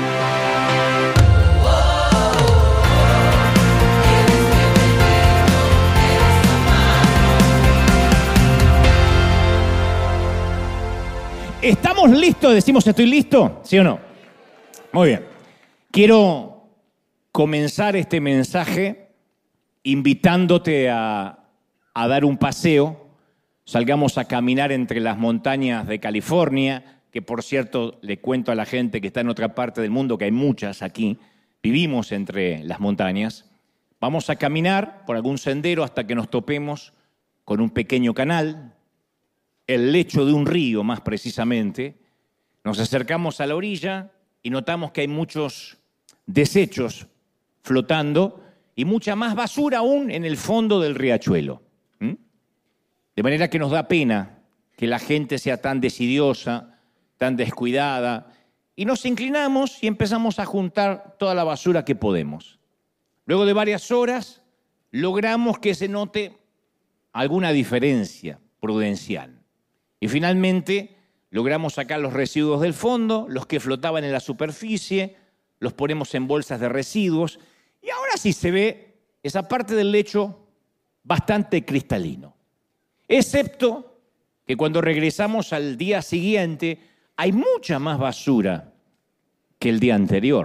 ¿Estamos listos? Decimos, ¿estoy listo? ¿Sí o no? Muy bien. Quiero comenzar este mensaje invitándote a dar un paseo. Salgamos a caminar entre las montañas de California, que por cierto le cuento a la gente que está en otra parte del mundo, que hay muchas aquí. Vivimos entre las montañas. Vamos a caminar por algún sendero hasta que nos topemos con un pequeño canal, el lecho de un río más precisamente. Nos acercamos a la orilla y notamos que hay muchos desechos flotando y mucha más basura aún en el fondo del riachuelo. De manera que nos da pena que la gente sea tan desidiosa, tan descuidada, y nos inclinamos y empezamos a juntar toda la basura que podemos. Luego de varias horas logramos que se note alguna diferencia prudencial. Y finalmente logramos sacar los residuos del fondo, los que flotaban en la superficie, los ponemos en bolsas de residuos y ahora sí se ve esa parte del lecho bastante cristalino. Excepto que cuando regresamos al día siguiente hay mucha más basura que el día anterior.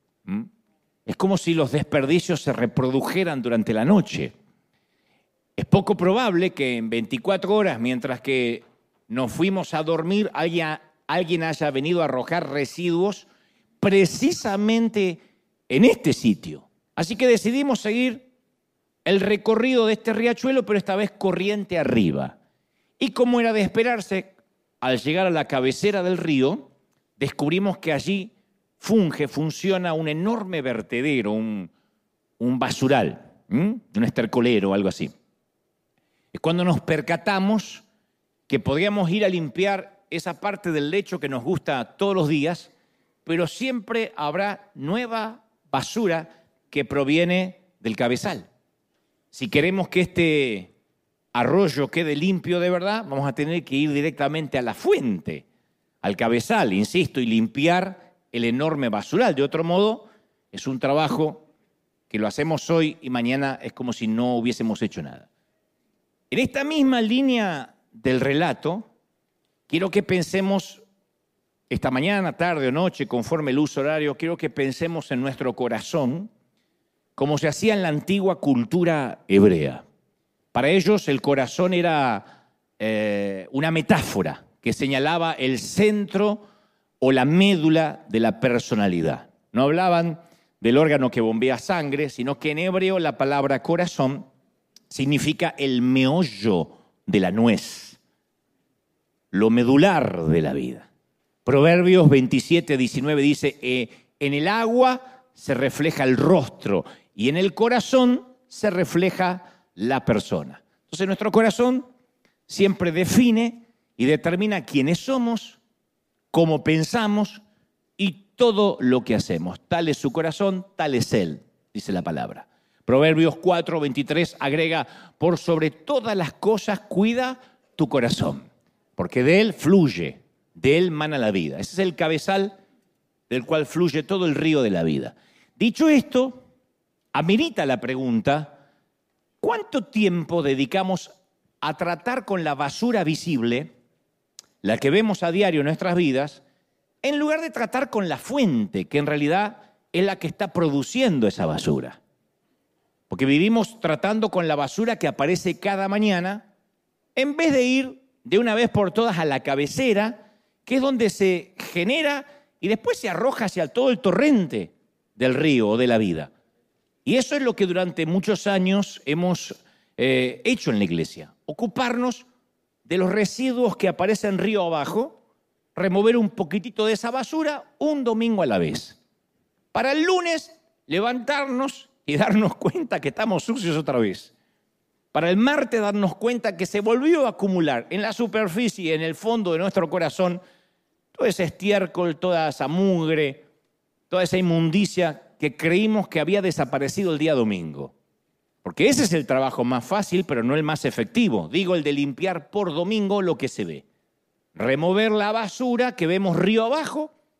Es como si los desperdicios se reprodujeran durante la noche. Es poco probable que en 24 horas, mientras que nos fuimos a dormir, alguien haya venido a arrojar residuos precisamente en este sitio. Así que decidimos seguir el recorrido de este riachuelo, pero esta vez corriente arriba. Y como era de esperarse, al llegar a la cabecera del río, descubrimos que allí funciona un enorme vertedero, un basural, un estercolero o algo así. Es cuando nos percatamos que podríamos ir a limpiar esa parte del lecho que nos gusta todos los días, pero siempre habrá nueva basura que proviene del cabezal. Si queremos que este arroyo quede limpio de verdad, vamos a tener que ir directamente a la fuente, al cabezal, insisto, y limpiar el enorme basural. De otro modo, es un trabajo que lo hacemos hoy y mañana es como si no hubiésemos hecho nada. En esta misma línea del relato, quiero que pensemos esta mañana, tarde o noche, conforme el uso horario, quiero que pensemos en nuestro corazón como se hacía en la antigua cultura hebrea. Para ellos el corazón era una metáfora que señalaba el centro o la médula de la personalidad. No hablaban del órgano que bombea sangre, sino que en hebreo la palabra corazón significa el meollo de la nuez, lo medular de la vida. Proverbios 27:19 dice, en el agua se refleja el rostro y en el corazón se refleja la persona. Entonces nuestro corazón siempre define y determina quiénes somos, cómo pensamos y todo lo que hacemos. Tal es su corazón, tal es él, dice la palabra. Proverbios 4:23 agrega, por sobre todas las cosas cuida tu corazón, porque de él fluye, de él mana la vida. Ese es el cabezal del cual fluye todo el río de la vida. Dicho esto, amerita la pregunta, ¿cuánto tiempo dedicamos a tratar con la basura visible, la que vemos a diario en nuestras vidas, en lugar de tratar con la fuente, que en realidad es la que está produciendo esa basura? Porque vivimos tratando con la basura que aparece cada mañana, en vez de ir de una vez por todas a la cabecera, que es donde se genera y después se arroja hacia todo el torrente del río o de la vida. Y eso es lo que durante muchos años hemos hecho en la iglesia, ocuparnos de los residuos que aparecen río abajo, remover un poquitito de esa basura un domingo a la vez. Para el lunes levantarnos y darnos cuenta que estamos sucios otra vez. Para el martes darnos cuenta que se volvió a acumular en la superficie, en el fondo de nuestro corazón, todo ese estiércol, toda esa mugre, toda esa inmundicia que creímos que había desaparecido el día domingo. Porque ese es el trabajo más fácil, pero no el más efectivo. Digo, el de limpiar por domingo lo que se ve. Remover la basura que vemos río abajo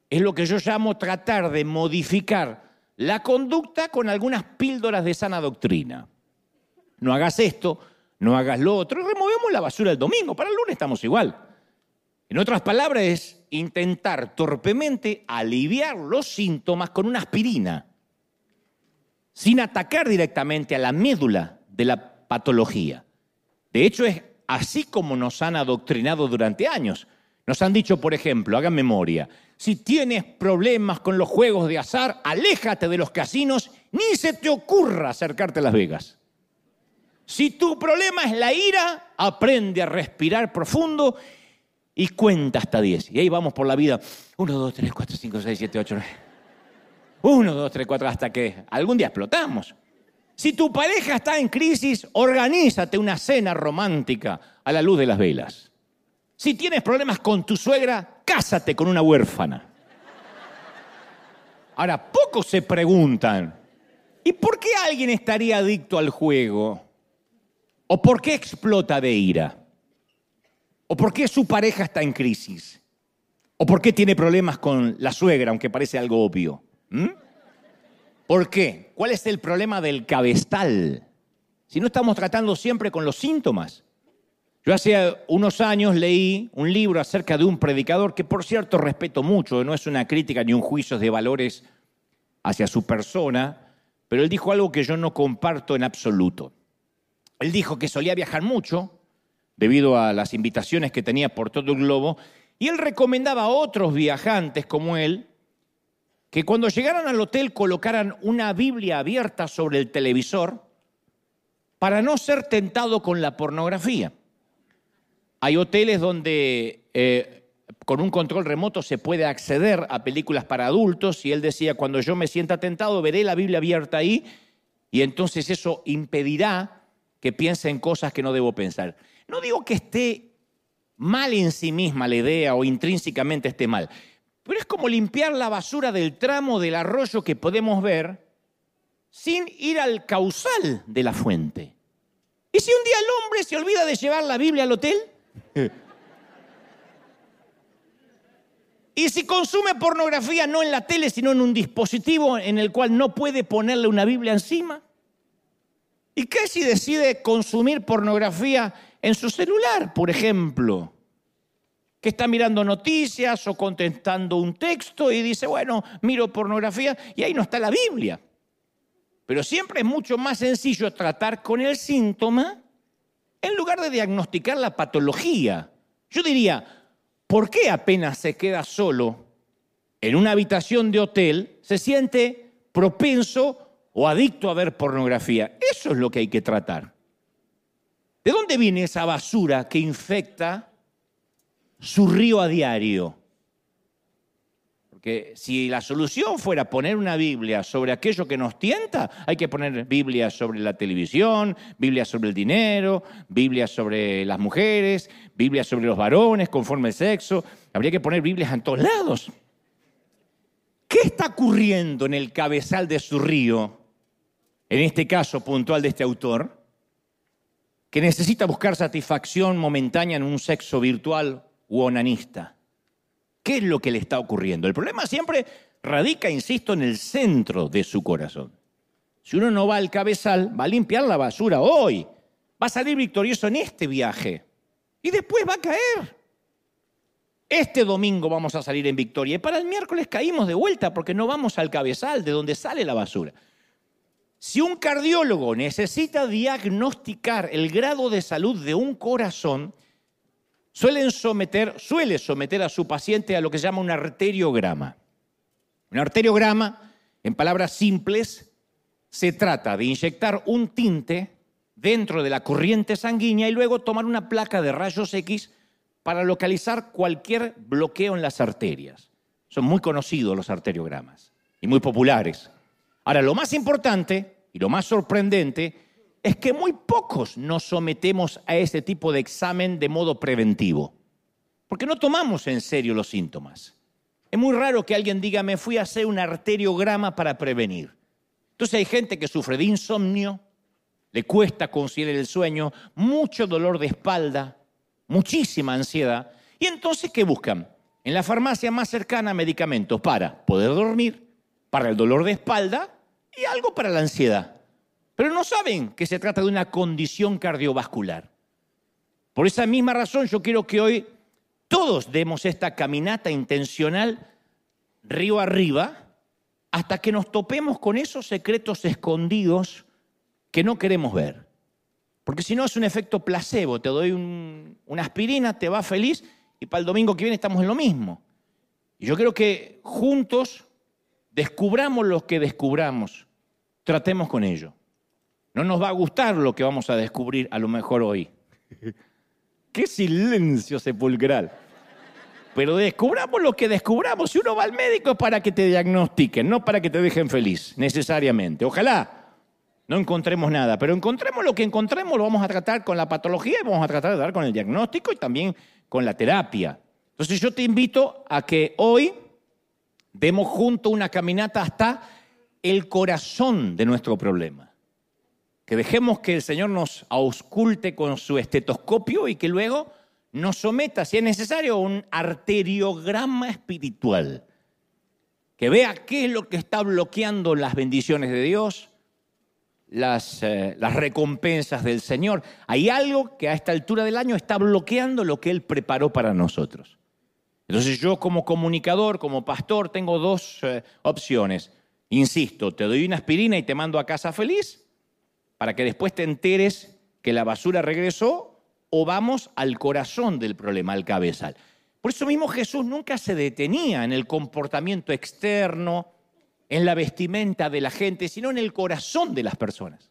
es lo que yo llamo tratar de modificar la conducta con algunas píldoras de sana doctrina. No hagas esto, no hagas lo otro, removemos la basura el domingo, para el lunes estamos igual. En otras palabras, es intentar torpemente aliviar los síntomas con una aspirina, sin atacar directamente a la médula de la patología. De hecho, es así como nos han adoctrinado durante años. Nos han dicho, por ejemplo, hagan memoria, si tienes problemas con los juegos de azar, aléjate de los casinos, ni se te ocurra acercarte a Las Vegas. Si tu problema es la ira, aprende a respirar profundo y cuenta hasta 10. Y ahí vamos por la vida. 1, 2, 3, 4, 5, 6, 7, 8, 9. 1, 2, 3, 4, hasta que algún día explotamos. Si tu pareja está en crisis, organízate una cena romántica a la luz de las velas. Si tienes problemas con tu suegra, cásate con una huérfana. Ahora, pocos se preguntan, ¿y por qué alguien estaría adicto al juego? ¿O por qué explota de ira? ¿O por qué su pareja está en crisis? ¿O por qué tiene problemas con la suegra, aunque parece algo obvio? ¿Por qué? ¿Cuál es el problema del cabestal? Si no estamos tratando siempre con los síntomas. Yo hace unos años leí un libro acerca de un predicador que, por cierto, respeto mucho, no es una crítica ni un juicio de valores hacia su persona, pero él dijo algo que yo no comparto en absoluto. Él dijo que solía viajar mucho debido a las invitaciones que tenía por todo el globo, y él recomendaba a otros viajantes como él que cuando llegaran al hotel colocaran una Biblia abierta sobre el televisor para no ser tentado con la pornografía. Hay hoteles donde con un control remoto se puede acceder a películas para adultos y él decía, cuando yo me sienta tentado veré la Biblia abierta ahí y entonces eso impedirá que piense en cosas que no debo pensar. No digo que esté mal en sí misma la idea o intrínsecamente esté mal, pero es como limpiar la basura del tramo del arroyo que podemos ver sin ir al cauzal de la fuente. ¿Y si un día el hombre se olvida de llevar la Biblia al hotel? ¿Y si consume pornografía no en la tele, sino en un dispositivo en el cual no puede ponerle una Biblia encima? ¿Y qué si decide consumir pornografía en su celular, por ejemplo? Que está mirando noticias o contestando un texto y dice, bueno, miro pornografía y ahí no está la Biblia. Pero siempre es mucho más sencillo tratar con el síntoma en lugar de diagnosticar la patología. Yo diría, ¿por qué apenas se queda solo en una habitación de hotel se siente propenso o adicto a ver pornografía? Eso es lo que hay que tratar. ¿De dónde viene esa basura que infecta su río a diario? Porque si la solución fuera poner una Biblia sobre aquello que nos tienta, hay que poner Biblia sobre la televisión, Biblia sobre el dinero, Biblia sobre las mujeres, Biblia sobre los varones conforme el sexo. Habría que poner Biblias en todos lados. ¿Qué está ocurriendo en el cabezal de su río, en este caso puntual de este autor, que necesita buscar satisfacción momentánea en un sexo virtual u onanista? ¿Qué es lo que le está ocurriendo? El problema siempre radica, insisto, en el centro de su corazón. Si uno no va al cabezal, va a limpiar la basura hoy, va a salir victorioso en este viaje y después va a caer. Este domingo vamos a salir en victoria y para el miércoles caímos de vuelta porque no vamos al cabezal de donde sale la basura. Si un cardiólogo necesita diagnosticar el grado de salud de un corazón, suele someter a su paciente a lo que se llama un arteriograma. Un arteriograma, en palabras simples, se trata de inyectar un tinte dentro de la corriente sanguínea y luego tomar una placa de rayos X para localizar cualquier bloqueo en las arterias. Son muy conocidos los arteriogramas y muy populares. Ahora, lo más importante y lo más sorprendente es que muy pocos nos sometemos a ese tipo de examen de modo preventivo, porque no tomamos en serio los síntomas. Es muy raro que alguien diga, me fui a hacer un arteriograma para prevenir. Entonces hay gente que sufre de insomnio, le cuesta conciliar el sueño, mucho dolor de espalda, muchísima ansiedad. ¿Y entonces qué buscan? en la farmacia más cercana medicamentos para poder dormir, para el dolor de espalda y algo para la ansiedad. Pero no saben que se trata de una condición cardiovascular. Por esa misma razón yo quiero que hoy todos demos esta caminata intencional río arriba hasta que nos topemos con esos secretos escondidos que no queremos ver. Porque si no es un efecto placebo, te doy una aspirina, te vas feliz y para el domingo que viene estamos en lo mismo. Y yo creo que juntos descubramos lo que descubramos, tratemos con ello. No nos va a gustar lo que vamos a descubrir a lo mejor hoy. ¡Qué silencio sepulcral! Pero descubramos lo que descubramos. Si uno va al médico es para que te diagnostiquen, no para que te dejen feliz, necesariamente. Ojalá no encontremos nada, pero encontremos lo que encontremos, lo vamos a tratar con la patología y vamos a tratar de dar con el diagnóstico y también con la terapia. Entonces yo te invito a que hoy demos juntos una caminata hasta el corazón de nuestro problema. Que dejemos que el Señor nos ausculte con su estetoscopio y que luego nos someta, si es necesario, a un arteriograma espiritual. Que vea qué es lo que está bloqueando las bendiciones de Dios, las recompensas del Señor. Hay algo que a esta altura del año está bloqueando lo que Él preparó para nosotros. Entonces yo como comunicador, como pastor, tengo dos opciones. Insisto, te doy una aspirina y te mando a casa feliz para que después te enteres que la basura regresó, o vamos al corazón del problema, al cabezal. Por eso mismo Jesús nunca se detenía en el comportamiento externo, en la vestimenta de la gente, sino en el corazón de las personas.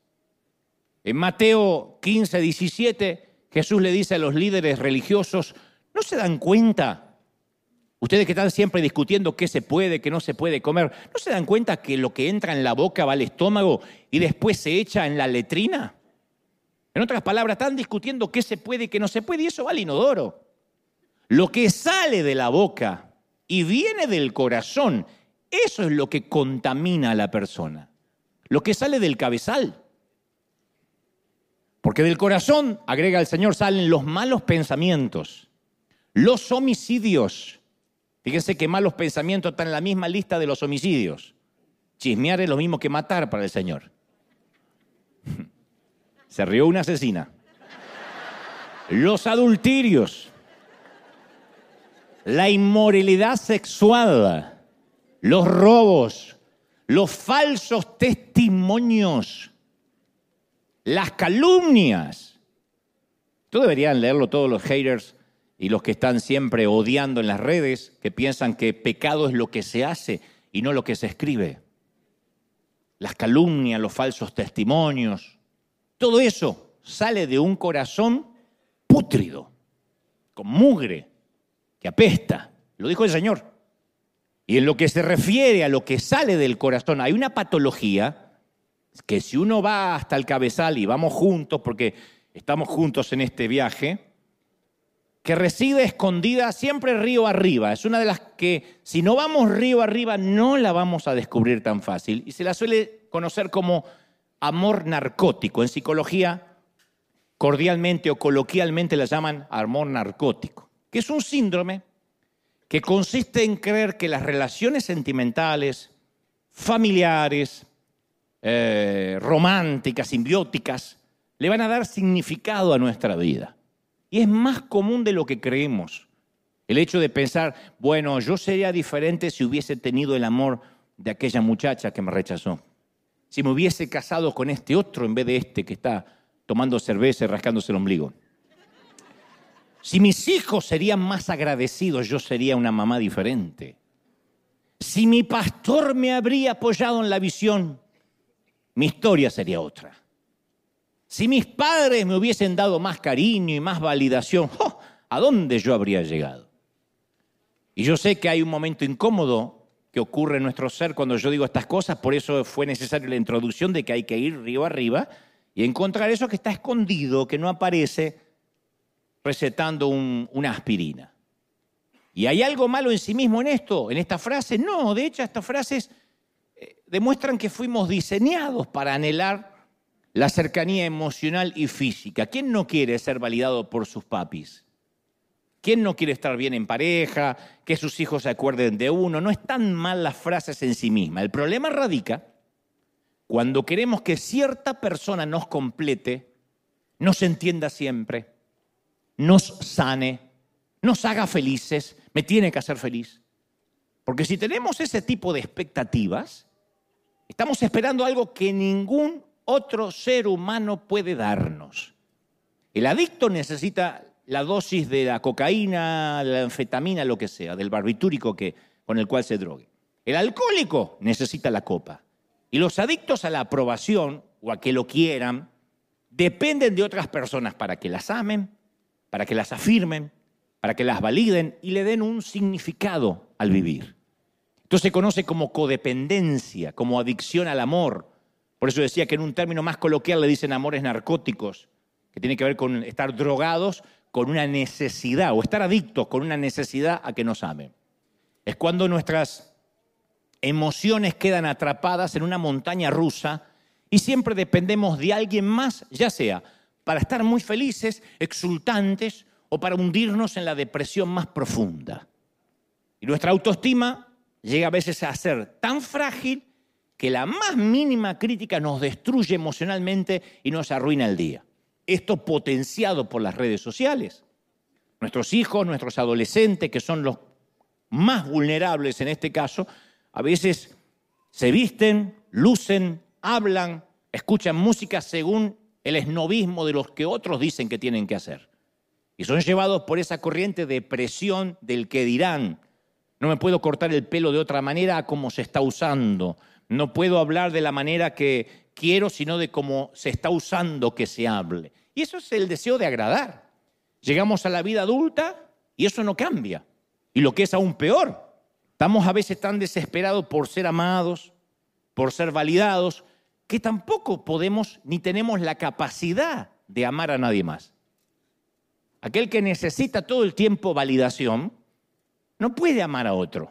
En Mateo 15, 17, Jesús le dice a los líderes religiosos, ¿no se dan cuenta? Ustedes que están siempre discutiendo qué se puede, qué no se puede comer, ¿no se dan cuenta que lo que entra en la boca va al estómago y después se echa en la letrina? En otras palabras, están discutiendo qué se puede y qué no se puede y eso va al inodoro. Lo que sale de la boca y viene del corazón, eso es lo que contamina a la persona. Lo que sale del cabezal. Porque del corazón, agrega el Señor, salen los malos pensamientos, los homicidios. Fíjense que malos pensamientos están en la misma lista de los homicidios. Chismear es lo mismo que matar para el Señor. Se rió una asesina. Los adulterios, la inmoralidad sexual, los robos, los falsos testimonios, las calumnias. Esto deberían leerlo todos los haters y los que están siempre odiando en las redes, que piensan que pecado es lo que se hace y no lo que se escribe. Las calumnias, los falsos testimonios. Todo eso sale de un corazón pútrido, con mugre, que apesta. Lo dijo el Señor. Y en lo que se refiere a lo que sale del corazón, hay una patología que si uno va hasta el cabezal y vamos juntos, porque estamos juntos en este viaje, que reside escondida siempre río arriba. Es una de las que, si no vamos río arriba, no la vamos a descubrir tan fácil. Y se la suele conocer como amor narcótico. En psicología, cordialmente o coloquialmente la llaman amor narcótico, que es un síndrome que consiste en creer que las relaciones sentimentales, familiares, románticas, simbióticas, le van a dar significado a nuestra vida. Y es más común de lo que creemos. El hecho de pensar, bueno, yo sería diferente si hubiese tenido el amor de aquella muchacha que me rechazó. Si me hubiese casado con este otro en vez de este que está tomando cerveza y rascándose el ombligo. Si mis hijos serían más agradecidos, yo sería una mamá diferente. Si mi pastor me habría apoyado en la visión, mi historia sería otra. Si mis padres me hubiesen dado más cariño y más validación, ¡oh!, ¿a dónde yo habría llegado? Y yo sé que hay un momento incómodo que ocurre en nuestro ser cuando yo digo estas cosas, por eso fue necesaria la introducción de que hay que ir río arriba y encontrar eso que está escondido, que no aparece recetando una aspirina. ¿Y hay algo malo en sí mismo en esto, en esta frase? No, de hecho estas frases demuestran que fuimos diseñados para anhelar la cercanía emocional y física. ¿Quién no quiere ser validado por sus papis? ¿Quién no quiere estar bien en pareja? Que sus hijos se acuerden de uno. No están mal las frases en sí mismas. El problema radica cuando queremos que cierta persona nos complete, nos entienda siempre, nos sane, nos haga felices, me tiene que hacer feliz. Porque si tenemos ese tipo de expectativas, estamos esperando algo que ningún otro ser humano puede darnos. El adicto necesita la dosis de la cocaína, de la anfetamina, lo que sea, del barbitúrico con el cual se drogue. El alcohólico necesita la copa. Y los adictos a la aprobación o a que lo quieran dependen de otras personas para que las amen, para que las afirmen, para que las validen y le den un significado al vivir. Esto se conoce como codependencia, como adicción al amor. Por eso decía que en un término más coloquial le dicen amores narcóticos, que tiene que ver con estar drogados con una necesidad o estar adictos con una necesidad a que nos amen. Es cuando nuestras emociones quedan atrapadas en una montaña rusa y siempre dependemos de alguien más, ya sea para estar muy felices, exultantes o para hundirnos en la depresión más profunda. Y nuestra autoestima llega a veces a ser tan frágil que la más mínima crítica nos destruye emocionalmente y nos arruina el día. Esto potenciado por las redes sociales. Nuestros hijos, nuestros adolescentes, que son los más vulnerables en este caso, a veces se visten, lucen, hablan, escuchan música según el esnobismo de los que otros dicen que tienen que hacer. Y son llevados por esa corriente de presión del que dirán. No me puedo cortar el pelo de otra manera a cómo se está usando. No puedo hablar de la manera que quiero, sino de cómo se está usando que se hable. Y eso es el deseo de agradar. Llegamos a la vida adulta y eso no cambia. Y lo que es aún peor, estamos a veces tan desesperados por ser amados, por ser validados, que tampoco podemos ni tenemos la capacidad de amar a nadie más. Aquel que necesita todo el tiempo validación, no puede amar a otro.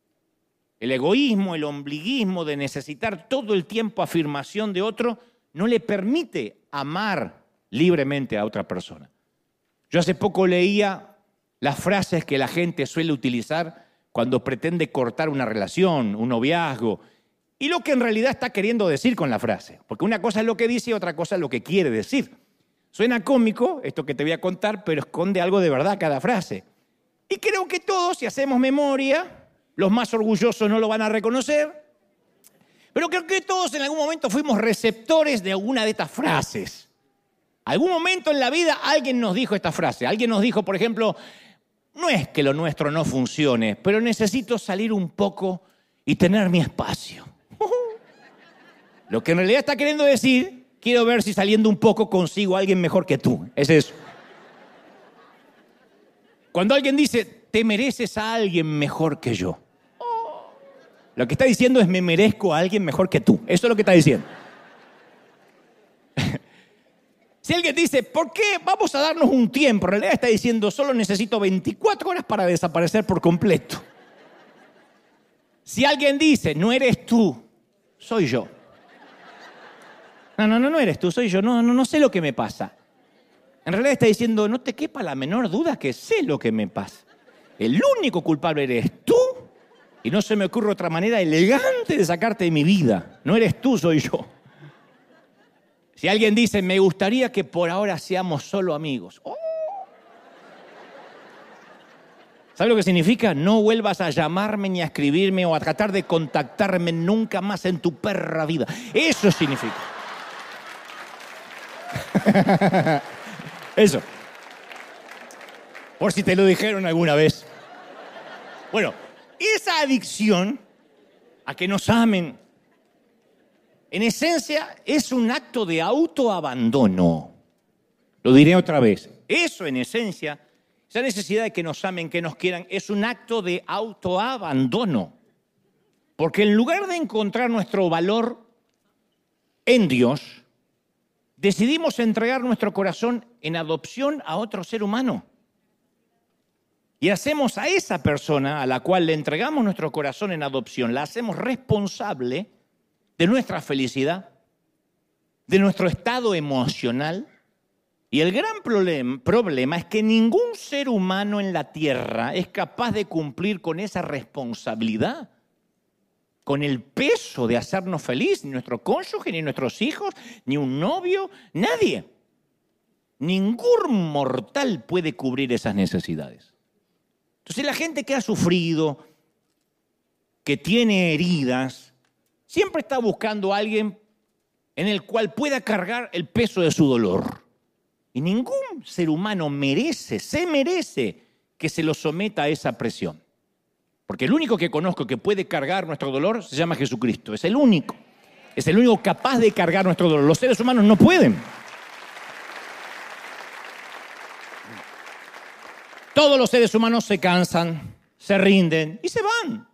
El egoísmo, el ombliguismo de necesitar todo el tiempo afirmación de otro, no le permite amar libremente a otra persona. Yo hace poco leía las frases que la gente suele utilizar cuando pretende cortar una relación, un noviazgo, y lo que en realidad está queriendo decir con la frase. Porque una cosa es lo que dice y otra cosa es lo que quiere decir. Suena cómico esto que te voy a contar, pero esconde algo de verdad cada frase. Y creo que todos, si hacemos memoria, los más orgullosos no lo van a reconocer, pero creo que todos en algún momento fuimos receptores de alguna de estas frases. Algún momento en la vida alguien nos dijo esta frase. Alguien nos dijo, por ejemplo, no es que lo nuestro no funcione, pero necesito salir un poco y tener mi espacio. Lo que en realidad está queriendo decir, quiero ver si saliendo un poco consigo a alguien mejor que tú. Es eso. Cuando alguien dice, te mereces a alguien mejor que yo. Lo que está diciendo es, me merezco a alguien mejor que tú. Eso es lo que está diciendo. Si alguien dice, ¿por qué vamos a darnos un tiempo? En realidad está diciendo, solo necesito 24 horas para desaparecer por completo. Si alguien dice, no eres tú, soy yo. No eres tú, soy yo. No sé lo que me pasa. En realidad está diciendo, no te quepa la menor duda que sé lo que me pasa. El único culpable eres tú y no se me ocurre otra manera elegante de sacarte de mi vida. No eres tú, soy yo. Si alguien dice, me gustaría que por ahora seamos solo amigos. ¡Oh! ¿Sabe lo que significa? No vuelvas a llamarme ni a escribirme o a tratar de contactarme nunca más en tu perra vida. Eso significa. Eso. Por si te lo dijeron alguna vez. Bueno, esa adicción a que nos amen, en esencia, es un acto de autoabandono. Lo diré otra vez. Eso, en esencia, esa necesidad de que nos amen, que nos quieran, es un acto de autoabandono. Porque en lugar de encontrar nuestro valor en Dios, decidimos entregar nuestro corazón en adopción a otro ser humano. Y hacemos a esa persona a la cual le entregamos nuestro corazón en adopción, la hacemos responsable de nuestra felicidad, de nuestro estado emocional, Y el gran problema es que ningún ser humano en la tierra es capaz de cumplir con esa responsabilidad, con el peso de hacernos feliz, ni nuestro cónyuge, ni nuestros hijos, ni un novio, nadie. Ningún mortal puede cubrir esas necesidades. Entonces la gente que ha sufrido, que tiene heridas, siempre está buscando a alguien en el cual pueda cargar el peso de su dolor. Y ningún ser humano se merece que se lo someta a esa presión. Porque el único que conozco que puede cargar nuestro dolor se llama Jesucristo. Es el único. Es el único capaz de cargar nuestro dolor. Los seres humanos no pueden. Todos los seres humanos se cansan, se rinden y se van.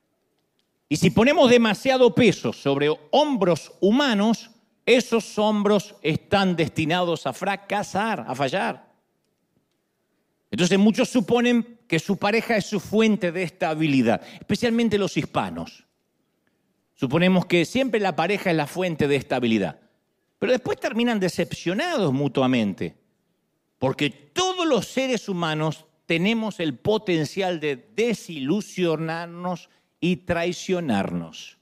Y si ponemos demasiado peso sobre hombros humanos, esos hombros están destinados a fracasar, a fallar. Entonces muchos suponen que su pareja es su fuente de estabilidad, especialmente los hispanos. Suponemos que siempre la pareja es la fuente de estabilidad, pero después terminan decepcionados mutuamente, porque todos los seres humanos tenemos el potencial de desilusionarnos y traicionarnos.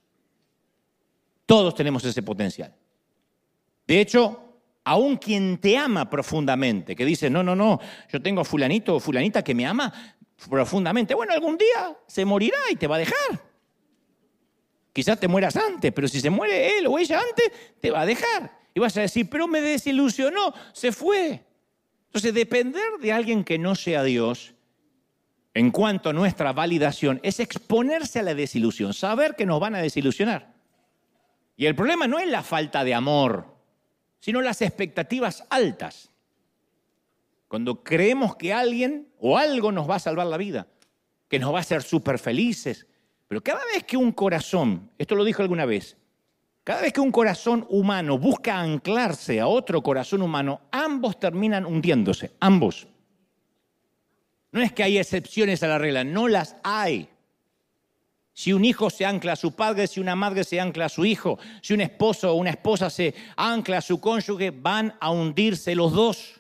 Todos tenemos ese potencial. De hecho, aún quien te ama profundamente, que dice, no, yo tengo fulanito o fulanita que me ama profundamente. Bueno, algún día se morirá y te va a dejar. Quizás te mueras antes, pero si se muere él o ella antes, te va a dejar. Y vas a decir, pero me desilusionó, se fue. Entonces, depender de alguien que no sea Dios, en cuanto a nuestra validación, es exponerse a la desilusión, saber que nos van a desilusionar. Y el problema no es la falta de amor, sino las expectativas altas. Cuando creemos que alguien o algo nos va a salvar la vida, que nos va a hacer súper felices. Pero cada vez que un corazón, esto lo dijo alguna vez, cada vez que un corazón humano busca anclarse a otro corazón humano, ambos terminan hundiéndose, ambos. No es que hay excepciones a la regla, no las hay. Si un hijo se ancla a su padre, si una madre se ancla a su hijo, si un esposo o una esposa se ancla a su cónyuge, van a hundirse los dos.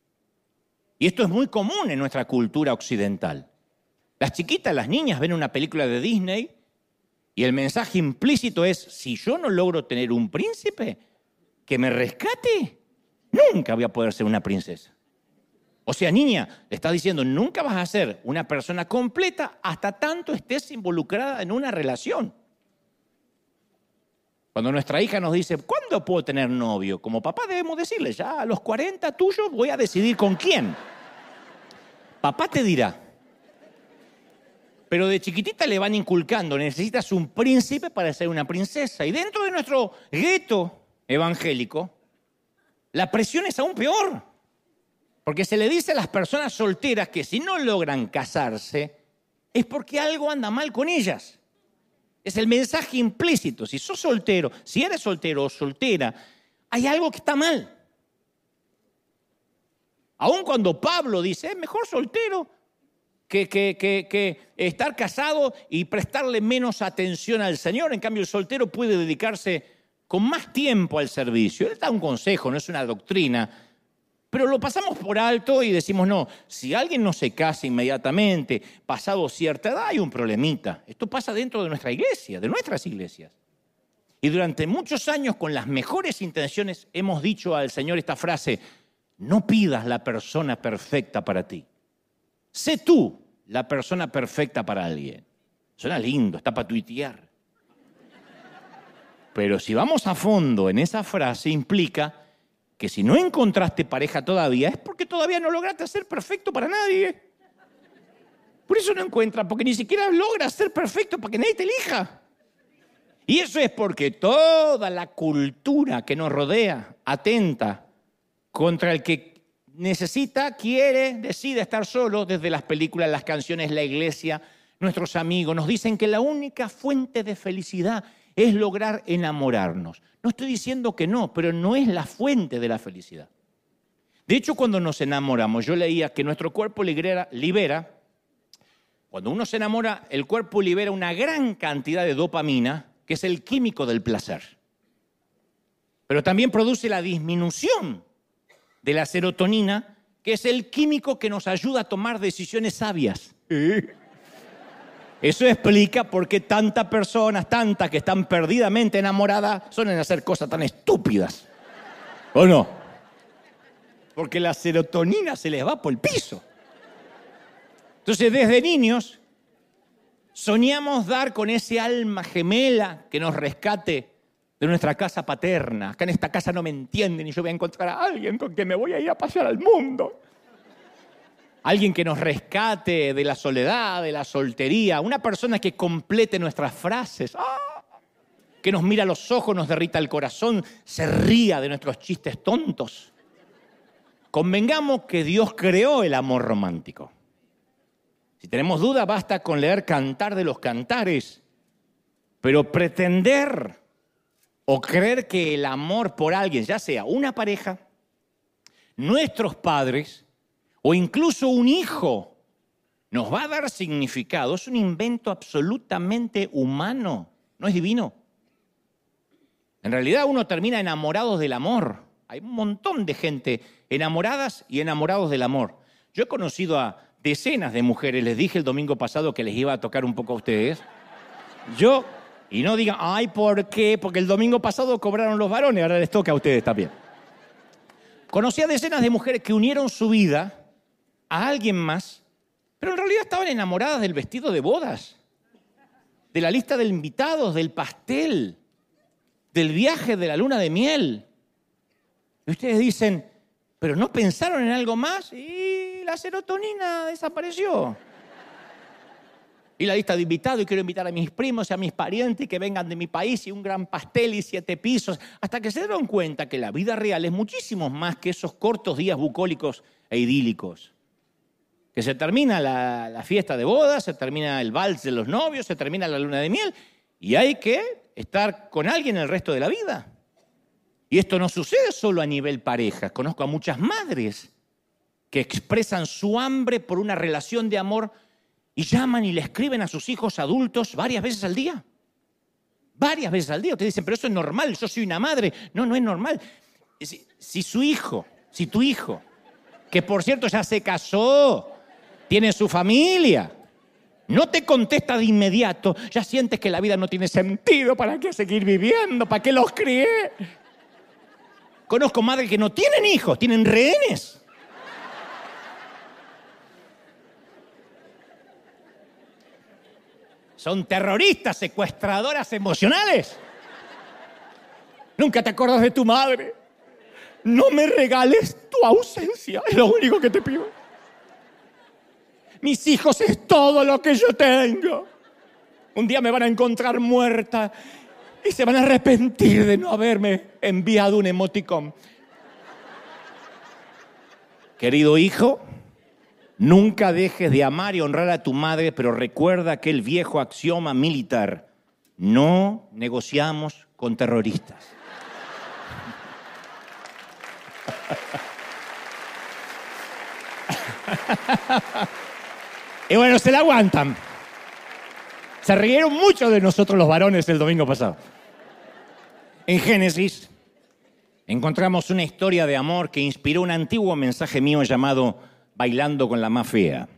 Y esto es muy común en nuestra cultura occidental. Las chiquitas, las niñas ven una película de Disney y el mensaje implícito es, si yo no logro tener un príncipe que me rescate, nunca voy a poder ser una princesa. O sea, niña, le estás diciendo, nunca vas a ser una persona completa hasta tanto estés involucrada en una relación. Cuando nuestra hija nos dice, ¿cuándo puedo tener novio? Como papá debemos decirle, ya a los 40 tuyos voy a decidir con quién. Papá te dirá. Pero de chiquitita le van inculcando, necesitas un príncipe para ser una princesa. Y dentro de nuestro gueto evangélico, la presión es aún peor. Porque se le dice a las personas solteras que si no logran casarse, es porque algo anda mal con ellas. Es el mensaje implícito. Si sos soltero, si eres soltero o soltera, hay algo que está mal. Aun cuando Pablo dice, es mejor soltero que estar casado y prestarle menos atención al Señor. En cambio, el soltero puede dedicarse con más tiempo al servicio. Él da un consejo, no es una doctrina. Pero lo pasamos por alto y decimos, no, si alguien no se casa inmediatamente, pasado cierta edad, hay un problemita. Esto pasa dentro de nuestra iglesia, de nuestras iglesias. Y durante muchos años, con las mejores intenciones, hemos dicho al Señor esta frase, no pidas la persona perfecta para ti. Sé tú la persona perfecta para alguien. Suena lindo, está para tuitear. Pero si vamos a fondo en esa frase, implica que si no encontraste pareja todavía, es porque todavía no lograste ser perfecto para nadie. Por eso no encuentras, porque ni siquiera logras ser perfecto para que nadie te elija. Y eso es porque toda la cultura que nos rodea atenta contra el que necesita, quiere, decide estar solo, desde las películas, las canciones, la iglesia, nuestros amigos. Nos dicen que la única fuente de felicidad es lograr enamorarnos. No estoy diciendo que no, pero no es la fuente de la felicidad. De hecho, cuando nos enamoramos, yo leía que nuestro cuerpo libera, cuando uno se enamora, el cuerpo libera una gran cantidad de dopamina, que es el químico del placer. Pero también produce la disminución de la serotonina, que es el químico que nos ayuda a tomar decisiones sabias. Eso explica por qué tantas personas que están perdidamente enamoradas, suelen hacer cosas tan estúpidas. ¿O no? Porque la serotonina se les va por el piso. Entonces, desde niños, soñamos dar con ese alma gemela que nos rescate de nuestra casa paterna. Acá en esta casa no me entienden y yo voy a encontrar a alguien con quien me voy a ir a pasear al mundo. Alguien que nos rescate de la soledad, de la soltería. Una persona que complete nuestras frases. Que nos mira a los ojos, nos derrita el corazón, se ría de nuestros chistes tontos. Convengamos que Dios creó el amor romántico. Si tenemos duda, basta con leer Cantar de los Cantares. Pero pretender o creer que el amor por alguien, ya sea una pareja, nuestros padres o incluso un hijo, nos va a dar significado, es un invento absolutamente humano, no es divino. En realidad uno termina enamorado del amor. Hay un montón de gente enamoradas y enamorados del amor. Yo he conocido a decenas de mujeres, les dije el domingo pasado que les iba a tocar un poco a ustedes. Y no digan, ay, ¿por qué? Porque el domingo pasado cobraron los varones, ahora les toca a ustedes también. Conocí a decenas de mujeres que unieron su vida a alguien más, pero en realidad estaban enamoradas del vestido de bodas, de la lista de invitados, del pastel, del viaje de la luna de miel. Y ustedes dicen, ¿pero no pensaron en algo más? Y la serotonina desapareció. Y la lista de invitados, y quiero invitar a mis primos y a mis parientes y que vengan de mi país, y un gran pastel y 7 pisos, hasta que se dieron cuenta que la vida real es muchísimo más que esos cortos días bucólicos e idílicos. Que se termina la fiesta de bodas, se termina el vals de los novios, se termina la luna de miel, y hay que estar con alguien el resto de la vida. Y esto no sucede solo a nivel pareja. Conozco a muchas madres que expresan su hambre por una relación de amor y llaman y le escriben a sus hijos adultos varias veces al día. Varias veces al día. Ustedes dicen, pero eso es normal, yo soy una madre. No, no es normal. Si tu hijo, que por cierto ya se casó, tiene su familia, no te contesta de inmediato, ya sientes que la vida no tiene sentido, ¿para qué seguir viviendo? ¿Para qué los crié? Conozco madres que no tienen hijos, tienen rehenes. Son terroristas, secuestradoras emocionales. Nunca te acuerdas de tu madre. No me regales tu ausencia, es lo único que te pido. Mis hijos es todo lo que yo tengo. Un día me van a encontrar muerta y se van a arrepentir de no haberme enviado un emoticón. Querido hijo, nunca dejes de amar y honrar a tu madre, pero recuerda aquel viejo axioma militar: no negociamos con terroristas. Y bueno, se la aguantan. Se rieron mucho de nosotros los varones el domingo pasado. En Génesis encontramos una historia de amor que inspiró un antiguo mensaje mío llamado Bailando con la más fea.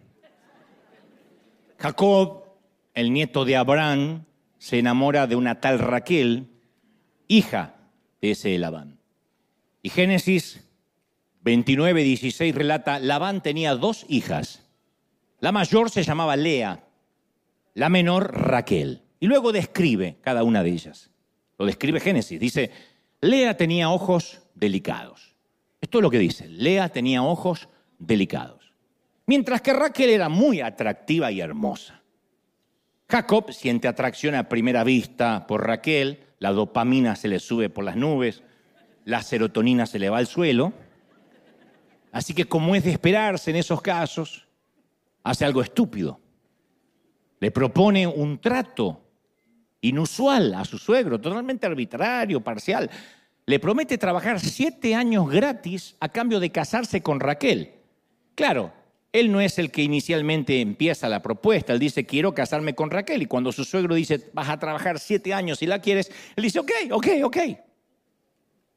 Jacob, el nieto de Abraham, se enamora de una tal Raquel, hija de ese Labán. Y Génesis 29:16 relata, Labán tenía 2 hijas. La mayor se llamaba Lea, la menor Raquel. Y luego describe cada una de ellas. Lo describe Génesis. Dice, Lea tenía ojos delicados. Esto es lo que dice. Lea tenía ojos delicados. Mientras que Raquel era muy atractiva y hermosa. Jacob siente atracción a primera vista por Raquel. La dopamina se le sube por las nubes. La serotonina se le va al suelo. Así que, como es de esperarse en esos casos, hace algo estúpido. Le propone un trato inusual a su suegro, totalmente arbitrario, parcial. Le promete trabajar 7 años gratis a cambio de casarse con Raquel. Claro, él no es el que inicialmente empieza la propuesta. Él dice, quiero casarme con Raquel. Y cuando su suegro dice, vas a trabajar 7 años si la quieres, él dice, ok.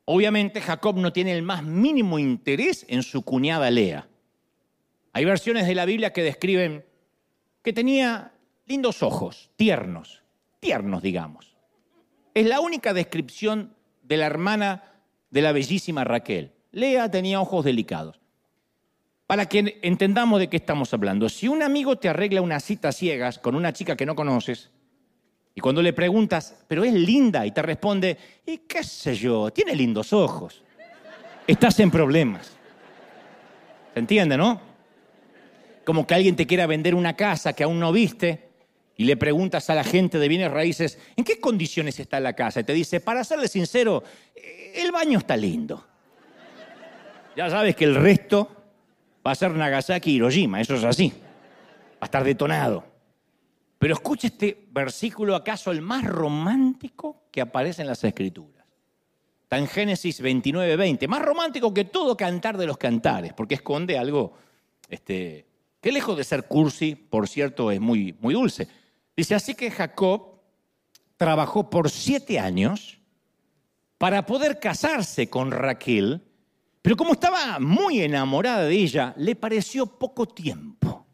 Obviamente Jacob no tiene el más mínimo interés en su cuñada Lea. Hay versiones de la Biblia que describen que tenía lindos ojos, tiernos digamos. Es la única descripción de la hermana de la bellísima Raquel. Lea tenía ojos delicados. Para que entendamos de qué estamos hablando, si un amigo te arregla una cita ciegas con una chica que no conoces, y cuando le preguntas, pero es linda, y te responde, y qué sé yo, tiene lindos ojos, estás en problemas. ¿Se entiende, no? Como que alguien te quiera vender una casa que aún no viste, y le preguntas a la gente de bienes raíces, ¿en qué condiciones está la casa? Y te dice, para serle sincero, el baño está lindo. Ya sabes que el resto va a ser Nagasaki y Hiroshima, eso es así. Va a estar detonado. Pero escucha este versículo, acaso el más romántico que aparece en las Escrituras. Está en Génesis 29:20. Más romántico que todo cantar de los cantares, porque esconde algo que lejos de ser cursi, por cierto, es muy, muy dulce. Dice, así que Jacob trabajó por 7 años para poder casarse con Raquel, pero como estaba muy enamorada de ella, le pareció poco tiempo.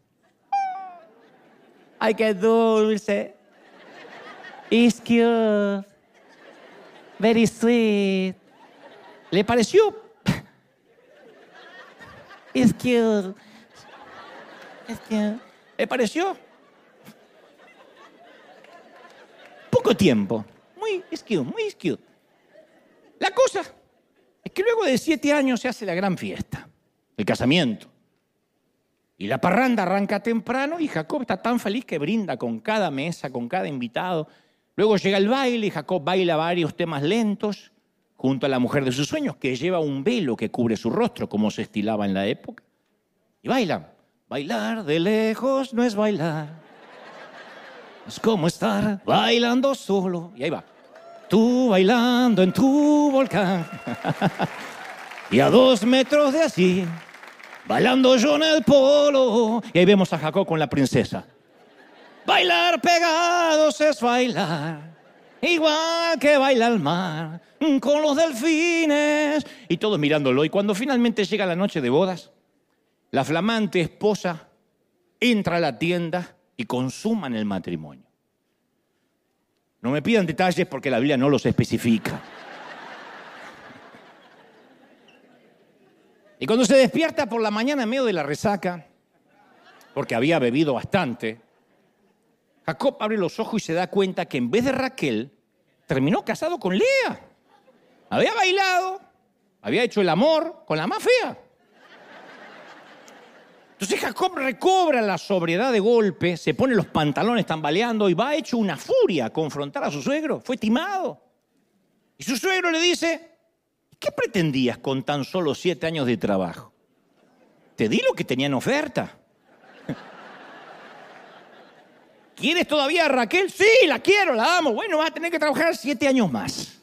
¡Ay, qué dulce! It's cute. Very sweet. Le pareció... It's cute. It's cute. Le pareció... poco tiempo. Muy cute. La cosa es que luego de 7 años se hace la gran fiesta, el casamiento. Y la parranda arranca temprano y Jacob está tan feliz que brinda con cada mesa, con cada invitado. Luego llega el baile y Jacob baila varios temas lentos junto a la mujer de sus sueños, que lleva un velo que cubre su rostro, como se estilaba en la época. Y bailan. Bailar de lejos no es bailar. Es como estar bailando solo. Y ahí va. Tú bailando en tu volcán. Y a 2 metros de allí, bailando yo en el polo. Y ahí vemos a Jacob con la princesa. Bailar pegados es bailar, igual que baila el mar, con los delfines. Y todos mirándolo. Y cuando finalmente llega la noche de bodas, la flamante esposa entra a la tienda y consuman el matrimonio. No me pidan detalles porque la Biblia no los especifica. Y cuando se despierta por la mañana en medio de la resaca, porque había bebido bastante, Jacob abre los ojos y se da cuenta que en vez de Raquel, terminó casado con Lea. Había bailado, había hecho el amor con la más fea. Entonces Jacob recobra la sobriedad de golpe, se pone los pantalones tambaleando y va hecho una furia a confrontar a su suegro. Fue timado. Y su suegro le dice, ¿qué pretendías con tan solo 7 años de trabajo? Te di lo que tenía en oferta. ¿Quieres todavía a Raquel? Sí, la quiero, la amo. Bueno, vas a tener que trabajar 7 años más.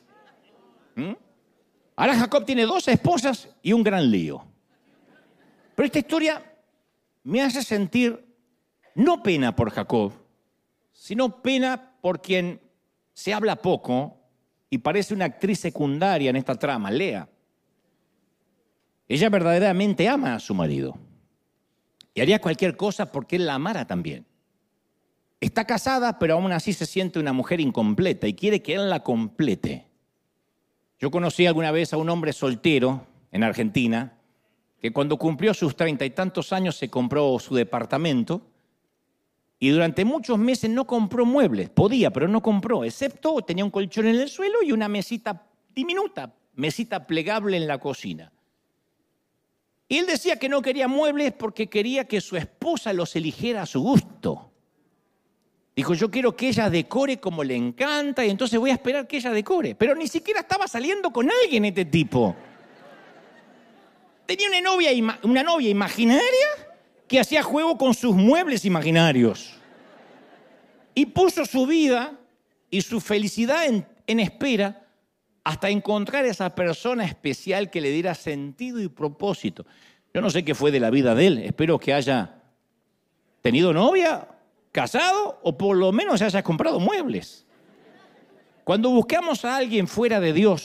Ahora Jacob tiene 2 esposas y un gran lío. Pero esta historia me hace sentir no pena por Jacob, sino pena por quien se habla poco y parece una actriz secundaria en esta trama, Lea. Ella verdaderamente ama a su marido y haría cualquier cosa porque él la amara también. Está casada, pero aún así se siente una mujer incompleta y quiere que él la complete. Yo conocí alguna vez a un hombre soltero en Argentina que cuando cumplió sus 30 y tantos años se compró su departamento y durante muchos meses no compró muebles. Podía, pero no compró, excepto tenía un colchón en el suelo y una mesita diminuta, mesita plegable en la cocina. Y él decía que no quería muebles porque quería que su esposa los eligiera a su gusto. Dijo, yo quiero que ella decore como le encanta y entonces voy a esperar que ella decore. Pero ni siquiera estaba saliendo con alguien este tipo. Tenía una novia imaginaria que hacía juego con sus muebles imaginarios. Y puso su vida y su felicidad en espera hasta encontrar a esa persona especial que le diera sentido y propósito. Yo no sé qué fue de la vida de él. Espero que haya tenido novia, casado o por lo menos haya comprado muebles. Cuando buscamos a alguien fuera de Dios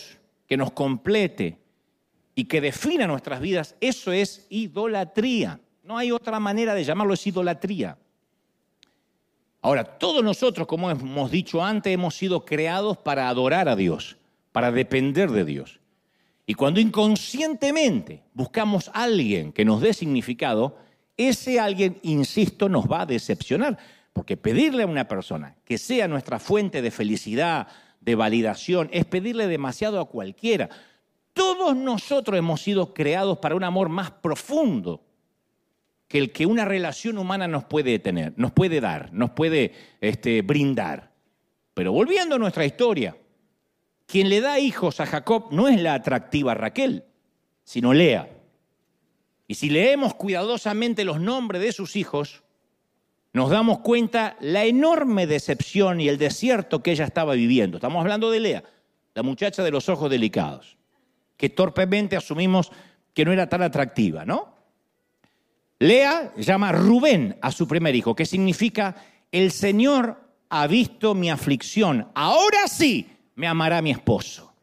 que nos complete y que defina nuestras vidas, eso es idolatría. No hay otra manera de llamarlo, es idolatría. Ahora, todos nosotros, como hemos dicho antes, hemos sido creados para adorar a Dios, para depender de Dios. Y cuando inconscientemente buscamos a alguien que nos dé significado, ese alguien, insisto, nos va a decepcionar. Porque pedirle a una persona que sea nuestra fuente de felicidad, de validación, es pedirle demasiado a cualquiera. Todos nosotros hemos sido creados para un amor más profundo que el que una relación humana nos puede tener, nos puede dar, nos puede brindar. Pero volviendo a nuestra historia, quien le da hijos a Jacob no es la atractiva Raquel, sino Lea. Y si leemos cuidadosamente los nombres de sus hijos, nos damos cuenta la enorme decepción y el desierto que ella estaba viviendo. Estamos hablando de Lea, la muchacha de los ojos delicados, que torpemente asumimos que no era tan atractiva, ¿no? Lea llama Rubén a su primer hijo, que significa: el Señor ha visto mi aflicción, ahora sí me amará mi esposo.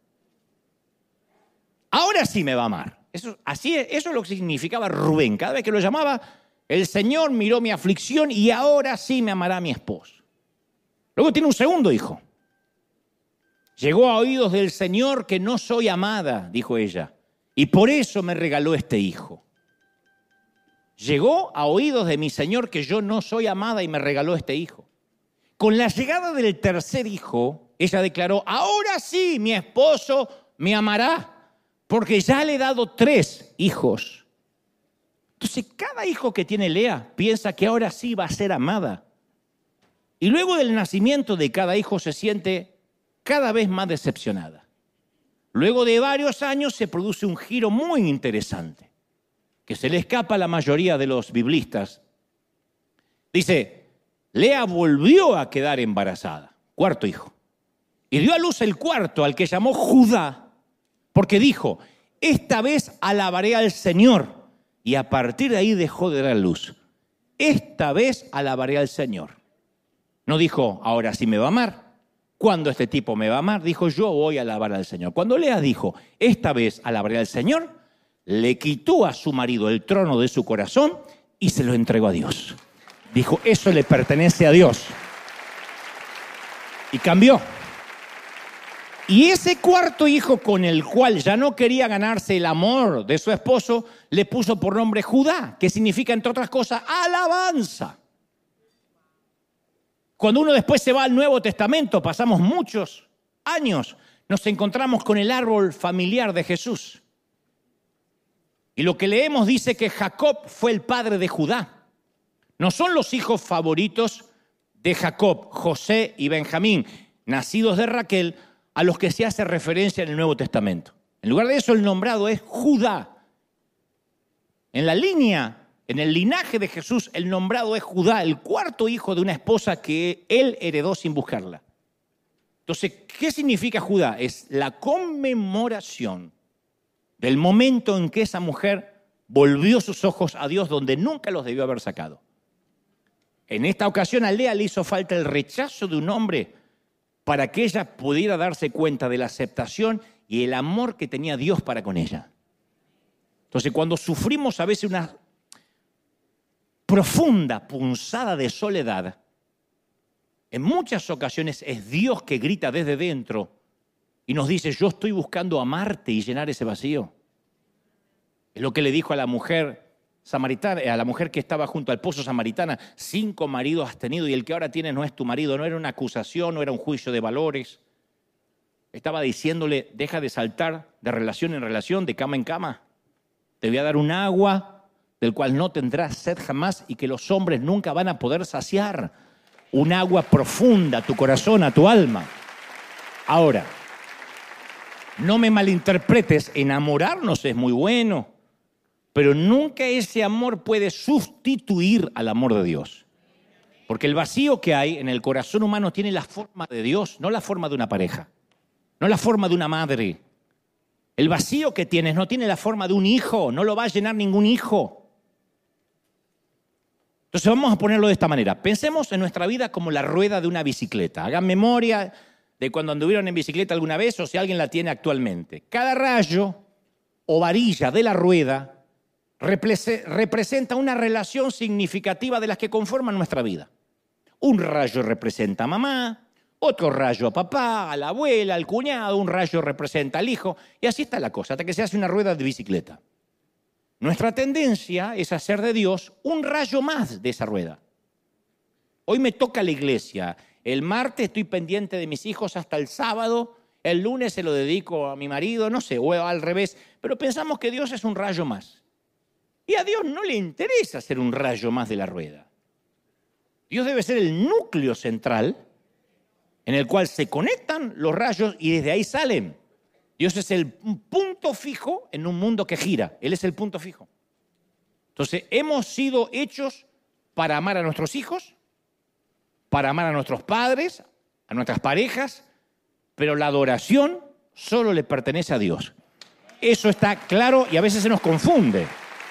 Ahora sí me va a amar. Eso es lo que significaba Rubén. Cada vez que lo llamaba, el Señor miró mi aflicción y ahora sí me amará mi esposo. Luego tiene un segundo hijo. Llegó a oídos del Señor que no soy amada, dijo ella, y por eso me regaló este hijo. Llegó a oídos de mi Señor que yo no soy amada y me regaló este hijo. Con la llegada del tercer hijo, ella declaró: ahora sí mi esposo me amará, porque ya le he dado 3 hijos. Entonces, cada hijo que tiene Lea piensa que ahora sí va a ser amada. Y luego del nacimiento de cada hijo se siente cada vez más decepcionada. Luego de varios años se produce un giro muy interesante, que se le escapa a la mayoría de los biblistas. Dice: Lea volvió a quedar embarazada, 4º hijo, y dio a luz el 4º, al que llamó Judá, porque dijo: esta vez alabaré al Señor. Y a partir de ahí dejó de dar luz. Esta vez alabaré al Señor. No dijo: ahora sí me va a amar. ¿Cuándo este tipo me va a amar? Dijo: yo voy a alabar al Señor. Cuando Lea dijo: esta vez alabaré al Señor, le quitó a su marido el trono de su corazón y se lo entregó a Dios. Dijo: eso le pertenece a Dios. Y cambió. Y ese 4º hijo, con el cual ya no quería ganarse el amor de su esposo, le puso por nombre Judá, que significa, entre otras cosas, alabanza. Cuando uno después se va al Nuevo Testamento, pasamos muchos años, nos encontramos con el árbol familiar de Jesús. Y lo que leemos dice que Jacob fue el padre de Judá. No son los hijos favoritos de Jacob, José y Benjamín, nacidos de Raquel, a los que se hace referencia en el Nuevo Testamento. En lugar de eso, el nombrado es Judá. En la línea, en el linaje de Jesús, el nombrado es Judá, el 4º hijo de una esposa que él heredó sin buscarla. Entonces, ¿qué significa Judá? Es la conmemoración del momento en que esa mujer volvió sus ojos a Dios donde nunca los debió haber sacado. En esta ocasión a Lea le hizo falta el rechazo de un hombre para que ella pudiera darse cuenta de la aceptación y el amor que tenía Dios para con ella. Entonces, cuando sufrimos a veces una profunda punzada de soledad, en muchas ocasiones es Dios que grita desde dentro y nos dice: yo estoy buscando amarte y llenar ese vacío. Es lo que le dijo a la mujer samaritana, a la mujer que estaba junto al pozo samaritana: 5 maridos has tenido y el que ahora tienes no es tu marido. No era una acusación, no era un juicio de valores. Estaba diciéndole: deja de saltar de relación en relación, de cama en cama. Te voy a dar un agua del cual no tendrás sed jamás y que los hombres nunca van a poder saciar. Un agua profunda a tu corazón, a tu alma. Ahora, no me malinterpretes, enamorarnos es muy bueno, pero nunca ese amor puede sustituir al amor de Dios. Porque el vacío que hay en el corazón humano tiene la forma de Dios, no la forma de una pareja, no la forma de una madre. El vacío que tienes no tiene la forma de un hijo, no lo va a llenar ningún hijo. Entonces vamos a ponerlo de esta manera. Pensemos en nuestra vida como la rueda de una bicicleta. Hagan memoria de cuando anduvieron en bicicleta alguna vez o si alguien la tiene actualmente. Cada rayo o varilla de la rueda representa una relación significativa de las que conforman nuestra vida. Un rayo representa a mamá, otro rayo a papá, a la abuela, al cuñado, un rayo representa al hijo, y así está la cosa, hasta que se hace una rueda de bicicleta. Nuestra tendencia es hacer de Dios un rayo más de esa rueda. Hoy me toca la iglesia, el martes estoy pendiente de mis hijos hasta el sábado, el lunes se lo dedico a mi marido, no sé, o al revés, pero pensamos que Dios es un rayo más. Y a Dios no le interesa ser un rayo más de la rueda. Dios debe ser el núcleo central en el cual se conectan los rayos y desde ahí salen. Dios es el punto fijo en un mundo que gira. Él es el punto fijo. Entonces, hemos sido hechos para amar a nuestros hijos, para amar a nuestros padres, a nuestras parejas, pero la adoración solo le pertenece a Dios. Eso está claro y a veces se nos confunde.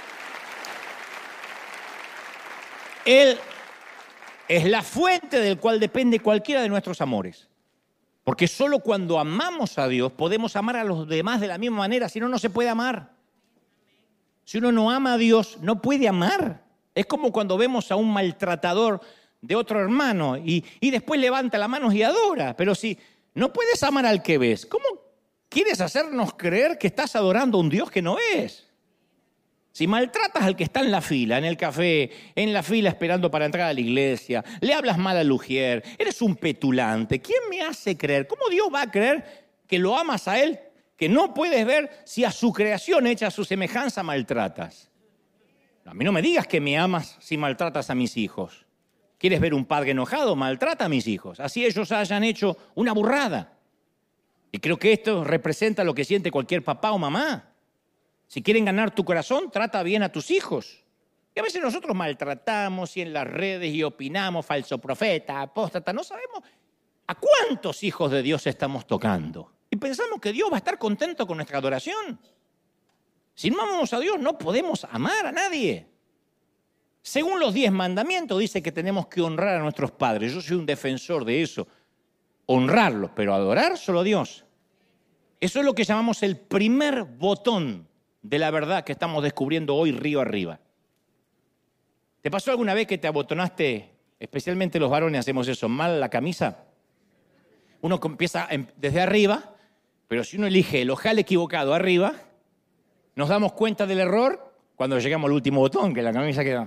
Él es la fuente del cual depende cualquiera de nuestros amores. Porque solo cuando amamos a Dios podemos amar a los demás de la misma manera, si no, no se puede amar. Si uno no ama a Dios, no puede amar. Es como cuando vemos a un maltratador de otro hermano y después levanta las manos y adora. Pero si no puedes amar al que ves, ¿cómo quieres hacernos creer que estás adorando a un Dios que no es? Si maltratas al que está en la fila, en el café, en la fila esperando para entrar a la iglesia, le hablas mal al ujier, eres un petulante, ¿quién me hace creer? ¿Cómo Dios va a creer que lo amas a Él, que no puedes ver si a su creación hecha a su semejanza maltratas? A mí no me digas que me amas si maltratas a mis hijos. ¿Quieres ver un padre enojado? Maltrata a mis hijos. Así ellos hayan hecho una burrada. Y creo que esto representa lo que siente cualquier papá o mamá. Si quieren ganar tu corazón, trata bien a tus hijos. Y a veces nosotros maltratamos y en las redes y opinamos, falso profeta, apóstata, no sabemos a cuántos hijos de Dios estamos tocando. Y pensamos que Dios va a estar contento con nuestra adoración. Si no amamos a Dios, no podemos amar a nadie. Según los 10 mandamientos, dice que tenemos que honrar a nuestros padres. Yo soy un defensor de eso. Honrarlos, pero adorar solo a Dios. Eso es lo que llamamos el primer botón de la verdad que estamos descubriendo hoy río arriba. ¿Te pasó alguna vez que te abotonaste, especialmente los varones hacemos eso, mal la camisa? Uno empieza desde arriba, pero si uno elige el ojal equivocado arriba, nos damos cuenta del error cuando llegamos al último botón, que la camisa queda.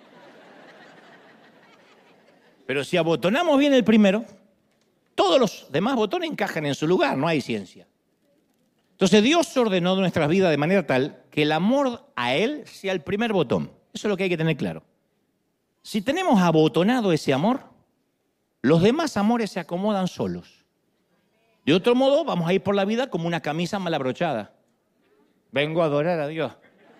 Pero si abotonamos bien el primero, todos los demás botones encajan en su lugar, no hay ciencia. Entonces Dios ordenó nuestras vidas de manera tal que el amor a Él sea el primer botón. Eso es lo que hay que tener claro. Si tenemos abotonado ese amor, los demás amores se acomodan solos. De otro modo, vamos a ir por la vida como una camisa mal abrochada. Vengo a adorar a Dios.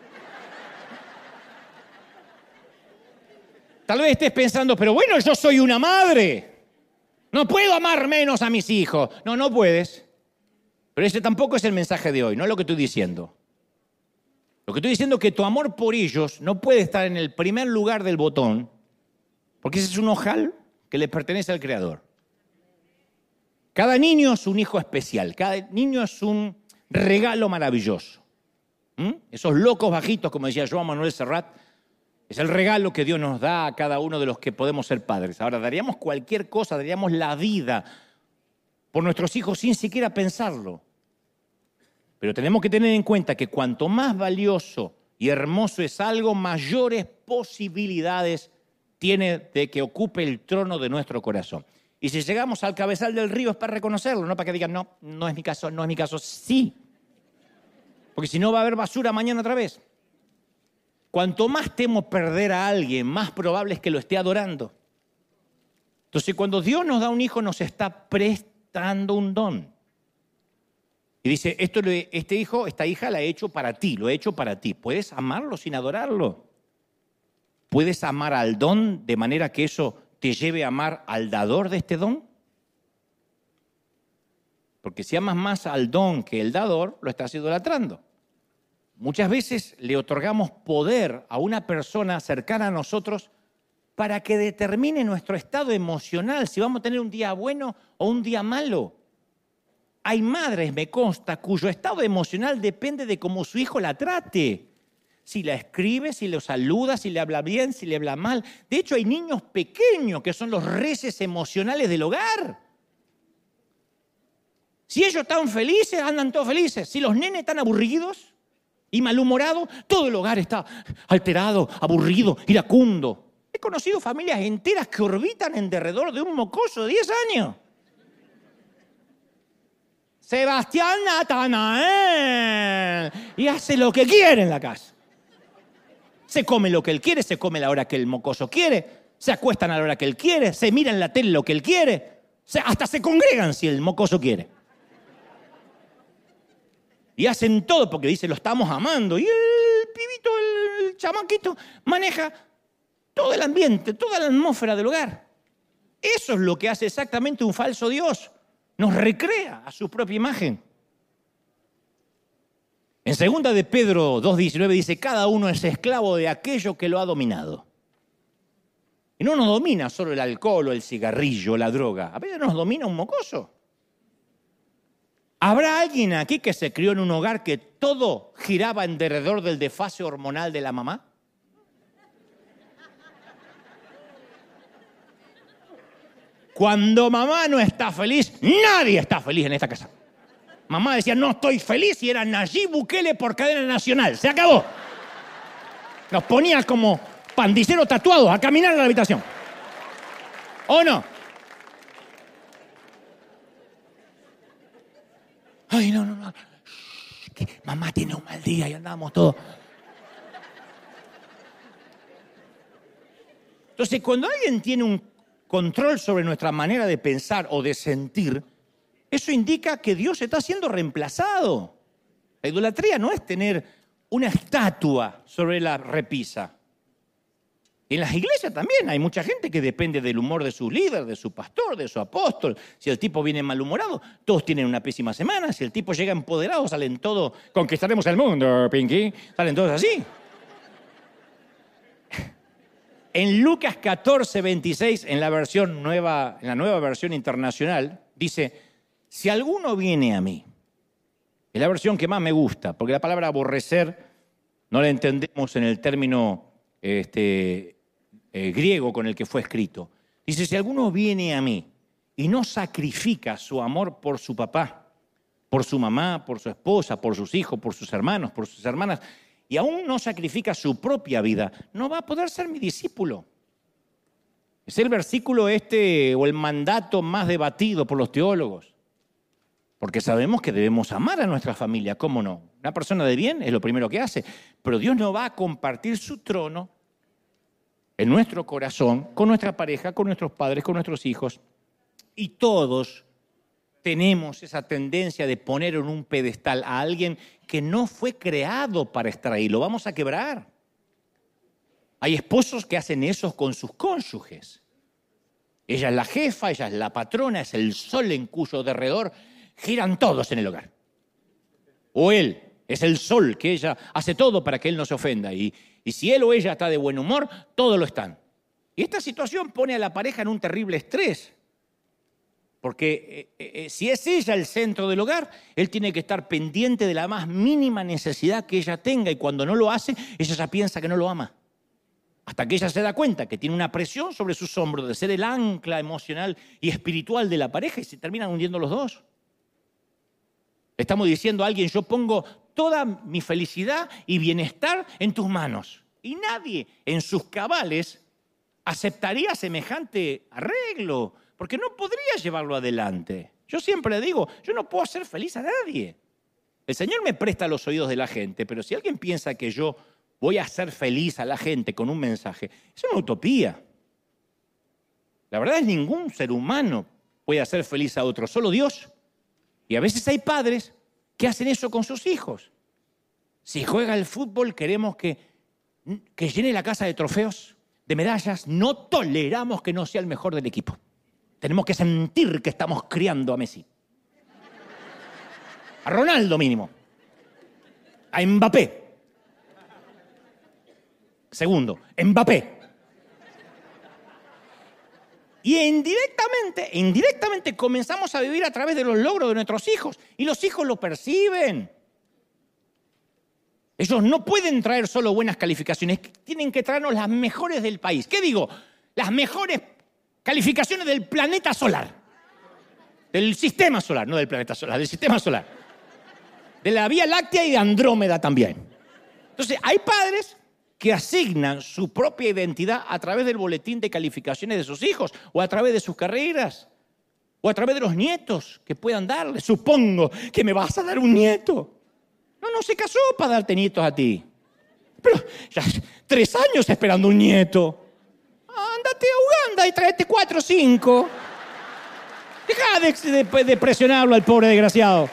Tal vez estés pensando, pero bueno, yo soy una madre. No puedo amar menos a mis hijos. No, no puedes. Pero ese tampoco es el mensaje de hoy, no es lo que estoy diciendo. Lo que estoy diciendo es que tu amor por ellos no puede estar en el primer lugar del botón, porque ese es un ojal que le pertenece al Creador. Cada niño es un hijo especial, cada niño es un regalo maravilloso. Esos locos bajitos, como decía Joan Manuel Serrat, es el regalo que Dios nos da a cada uno de los que podemos ser padres. Ahora, daríamos cualquier cosa, daríamos la vida por nuestros hijos sin siquiera pensarlo. Pero tenemos que tener en cuenta que cuanto más valioso y hermoso es algo, mayores posibilidades tiene de que ocupe el trono de nuestro corazón. Y si llegamos al cabezal del río es para reconocerlo, no para que digan, no, no es mi caso, no es mi caso. Sí, porque si no va a haber basura mañana otra vez. Cuanto más temo perder a alguien, más probable es que lo esté adorando. Entonces, cuando Dios nos da un hijo, nos está prestando un don. Y dice, este hijo, esta hija la he hecho para ti, lo he hecho para ti. ¿Puedes amarlo sin adorarlo? ¿Puedes amar al don de manera que eso te lleve a amar al dador de este don? Porque si amas más al don que el dador, lo estás idolatrando. Muchas veces le otorgamos poder a una persona cercana a nosotros para que determine nuestro estado emocional, si vamos a tener un día bueno o un día malo. Hay madres, me consta, cuyo estado emocional depende de cómo su hijo la trate. Si la escribe, si lo saluda, si le habla bien, si le habla mal. De hecho, hay niños pequeños que son los reyes emocionales del hogar. Si ellos están felices, andan todos felices. Si los nenes están aburridos y malhumorados, todo el hogar está alterado, aburrido, iracundo. He conocido familias enteras que orbitan en derredor de un mocoso de 10 años. Sebastián Natanael. Y hace lo que quiere en la casa. Se come lo que él quiere, se come a la hora que el mocoso quiere, se acuestan a la hora que él quiere, se miran la tele lo que él quiere, hasta se congregan si el mocoso quiere. Y hacen todo porque dice, lo estamos amando. Y el pibito, el chamaquito, maneja todo el ambiente, toda la atmósfera del hogar. Eso es lo que hace exactamente un falso Dios. Nos recrea a su propia imagen. En 2 de Pedro 2:19 dice, cada uno es esclavo de aquello que lo ha dominado. Y no nos domina solo el alcohol o el cigarrillo o la droga. A veces nos domina un mocoso. ¿Habrá alguien aquí que se crió en un hogar que todo giraba en derredor del desfase hormonal de la mamá? Cuando mamá no está feliz, nadie está feliz en esta casa. Mamá decía, no estoy feliz, y era Nayib Bukele por cadena nacional. Se acabó. Nos ponía como pandilleros tatuados a caminar en la habitación. ¿O no? Ay, no. Que mamá tiene un mal día y andábamos todos. Entonces, cuando alguien tiene un control sobre nuestra manera de pensar o de sentir, eso indica que Dios está siendo reemplazado. La idolatría no es tener una estatua sobre la repisa. En las iglesias también hay mucha gente que depende del humor de su líder, de su pastor, de su apóstol. Si el tipo viene malhumorado, todos tienen una pésima semana. Si el tipo llega empoderado, salen todos, conquistaremos el mundo, Pinky. Salen todos así. En Lucas 14:26, en la nueva versión internacional, dice, si alguno viene a mí, es la versión que más me gusta, porque la palabra aborrecer no la entendemos en el término griego con el que fue escrito. Dice, si alguno viene a mí y no sacrifica su amor por su papá, por su mamá, por su esposa, por sus hijos, por sus hermanos, por sus hermanas, y aún no sacrifica su propia vida, no va a poder ser mi discípulo. Es el versículo o el mandato más debatido por los teólogos. Porque sabemos que debemos amar a nuestra familia, ¿cómo no? Una persona de bien es lo primero que hace, pero Dios no va a compartir su trono en nuestro corazón, con nuestra pareja, con nuestros padres, con nuestros hijos. Y todos tenemos esa tendencia de poner en un pedestal a alguien que no fue creado para estar ahí. Lo vamos a quebrar. Hay esposos que hacen eso con sus cónyuges. Ella es la jefa, ella es la patrona, es el sol en cuyo derredor giran todos en el hogar. O él es el sol que ella hace todo para que él no se ofenda. Y si él o ella está de buen humor, todos lo están. Y esta situación pone a la pareja en un terrible estrés. Porque si es ella el centro del hogar, él tiene que estar pendiente de la más mínima necesidad que ella tenga. Y cuando no lo hace, ella ya piensa que no lo ama. Hasta que ella se da cuenta que tiene una presión sobre sus hombros de ser el ancla emocional y espiritual de la pareja y se terminan hundiendo los dos. Estamos diciendo a alguien, yo pongo toda mi felicidad y bienestar en tus manos. Y nadie en sus cabales aceptaría semejante arreglo, porque no podría llevarlo adelante. Yo siempre digo, yo no puedo hacer feliz a nadie. El Señor me presta los oídos de la gente, pero si alguien piensa que yo voy a hacer feliz a la gente con un mensaje, es una utopía. La verdad es que ningún ser humano puede hacer feliz a otro, solo Dios. Y a veces hay padres que hacen eso con sus hijos. Si juega al fútbol, queremos que llene la casa de trofeos, de medallas. No toleramos que no sea el mejor del equipo. Tenemos que sentir que estamos criando a Messi. A Ronaldo mínimo. A Mbappé. Segundo, Mbappé. Y indirectamente comenzamos a vivir a través de los logros de nuestros hijos. Y los hijos lo perciben. Ellos no pueden traer solo buenas calificaciones, tienen que traernos las mejores del país. ¿Qué digo? Las mejores calificaciones del planeta solar. Del sistema solar, no del planeta solar, del sistema solar. De la Vía Láctea y de Andrómeda también. Entonces, hay padres que asignan su propia identidad a través del boletín de calificaciones de sus hijos, o a través de sus carreras, o a través de los nietos que puedan darle. Supongo que me vas a dar un nieto. No se casó para darte nietos a ti. Pero ya 3 años esperando un nieto. Ándate a Uganda y tráete 4 o 5. Deja de presionarlo al pobre desgraciado.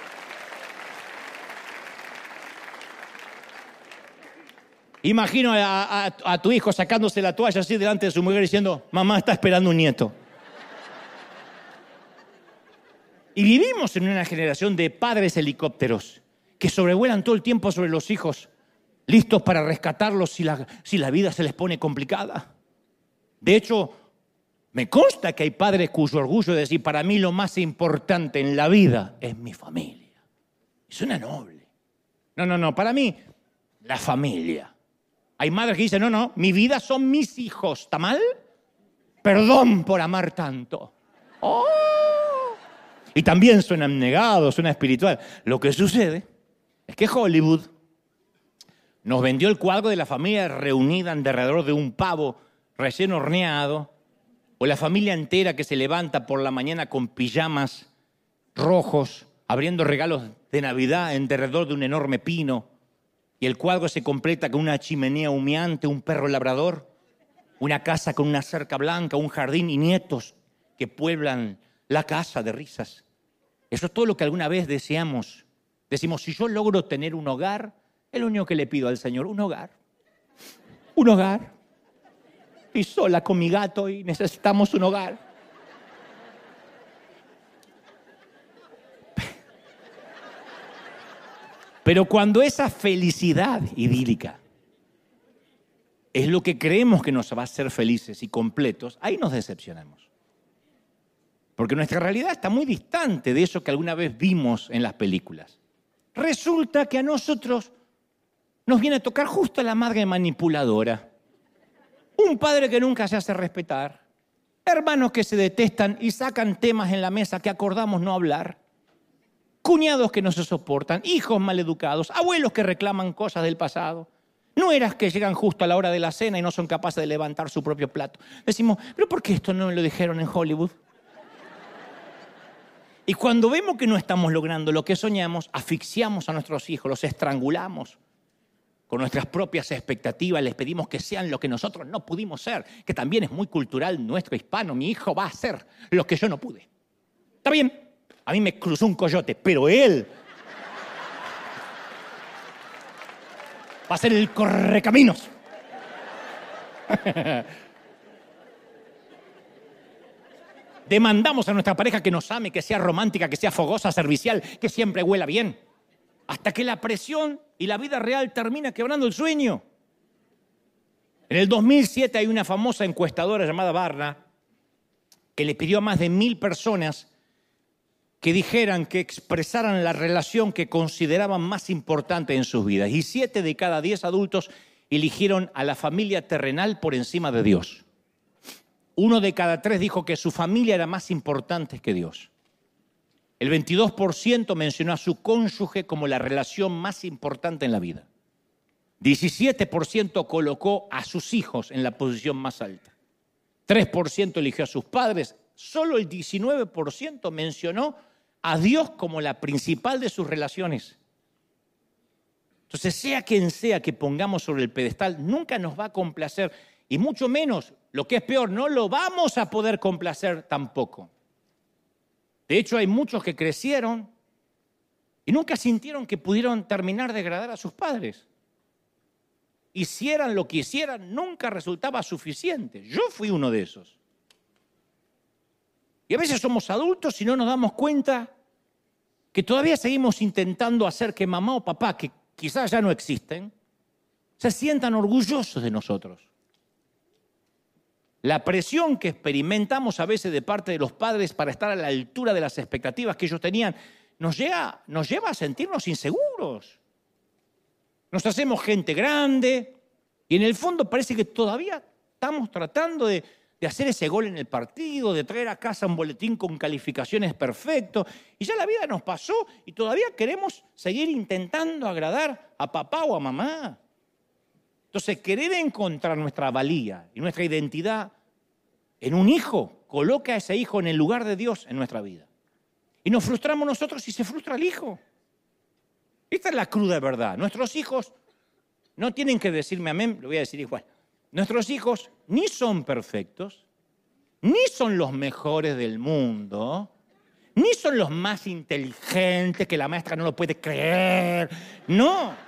Imagino a tu hijo sacándose la toalla así delante de su mujer diciendo, mamá está esperando un nieto. Y vivimos en una generación de padres helicópteros que sobrevuelan todo el tiempo sobre los hijos, listos para rescatarlos si la vida se les pone complicada. De hecho, me consta que hay padres cuyo orgullo es decir, para mí lo más importante en la vida es mi familia. Y suena noble. No, para mí, la familia. Hay madres que dicen, no, mi vida son mis hijos. ¿Está mal? Perdón por amar tanto. ¡Oh! Y también suena abnegado, suena espiritual. Lo que sucede es que Hollywood nos vendió el cuadro de la familia reunida alrededor de un pavo recién horneado, o la familia entera que se levanta por la mañana con pijamas rojos, abriendo regalos de Navidad alrededor de un enorme pino. Y el cuadro se completa con una chimenea humeante, un perro labrador, una casa con una cerca blanca, un jardín y nietos que pueblan la casa de risas. Eso es todo lo que alguna vez deseamos. Decimos, si yo logro tener un hogar, es lo único que le pido al Señor, un hogar. Un hogar. Estoy sola con mi gato y necesitamos un hogar. Pero cuando esa felicidad idílica es lo que creemos que nos va a hacer felices y completos, ahí nos decepcionamos. Porque nuestra realidad está muy distante de eso que alguna vez vimos en las películas. Resulta que a nosotros nos viene a tocar justo la madre manipuladora, un padre que nunca se hace respetar, hermanos que se detestan y sacan temas en la mesa que acordamos no hablar, cuñados que no se soportan, hijos maleducados, abuelos que reclaman cosas del pasado, nueras que llegan justo a la hora de la cena y no son capaces de levantar su propio plato. Decimos, ¿pero por qué esto no me lo dijeron en Hollywood? Y cuando vemos que no estamos logrando lo que soñamos, asfixiamos a nuestros hijos, los estrangulamos con nuestras propias expectativas, les pedimos que sean lo que nosotros no pudimos ser, que también es muy cultural nuestro hispano. Mi hijo va a ser lo que yo no pude. Está bien, a mí me cruzó un coyote, pero él va a ser el correcaminos. Demandamos a nuestra pareja que nos ame, que sea romántica, que sea fogosa, servicial, que siempre huela bien. Hasta que la presión y la vida real termina quebrando el sueño. En el 2007 hay una famosa encuestadora llamada Barna que le pidió a más de 1,000 personas que dijeran, que expresaran la relación que consideraban más importante en sus vidas. Y 7 de cada 10 adultos eligieron a la familia terrenal por encima de Dios. 1 de cada 3 dijo que su familia era más importante que Dios. El 22% mencionó a su cónyuge como la relación más importante en la vida. 17% colocó a sus hijos en la posición más alta. 3% eligió a sus padres. Solo el 19% mencionó a Dios como la principal de sus relaciones. Entonces, sea quien sea que pongamos sobre el pedestal, nunca nos va a complacer. Y mucho menos, lo que es peor, no lo vamos a poder complacer tampoco. De hecho, hay muchos que crecieron y nunca sintieron que pudieron terminar de agradar a sus padres. Hicieran lo que hicieran, nunca resultaba suficiente. Yo fui uno de esos. Y a veces somos adultos y no nos damos cuenta que todavía seguimos intentando hacer que mamá o papá, que quizás ya no existen, se sientan orgullosos de nosotros. la presión que experimentamos a veces de parte de los padres para estar a la altura de las expectativas que ellos tenían, nos lleva a sentirnos inseguros. Nos hacemos gente grande y en el fondo parece que todavía estamos tratando de hacer ese gol en el partido, de traer a casa un boletín con calificaciones perfectos. Y ya la vida nos pasó y todavía queremos seguir intentando agradar a papá o a mamá. Entonces, querer encontrar nuestra valía y nuestra identidad en un hijo, coloca a ese hijo en el lugar de Dios en nuestra vida. Y nos frustramos nosotros y se frustra el hijo. Esta es la cruda verdad. Nuestros hijos no tienen que decirme amén, lo voy a decir igual. Nuestros hijos ni son perfectos, ni son los mejores del mundo, ni son los más inteligentes que la maestra no lo puede creer. No.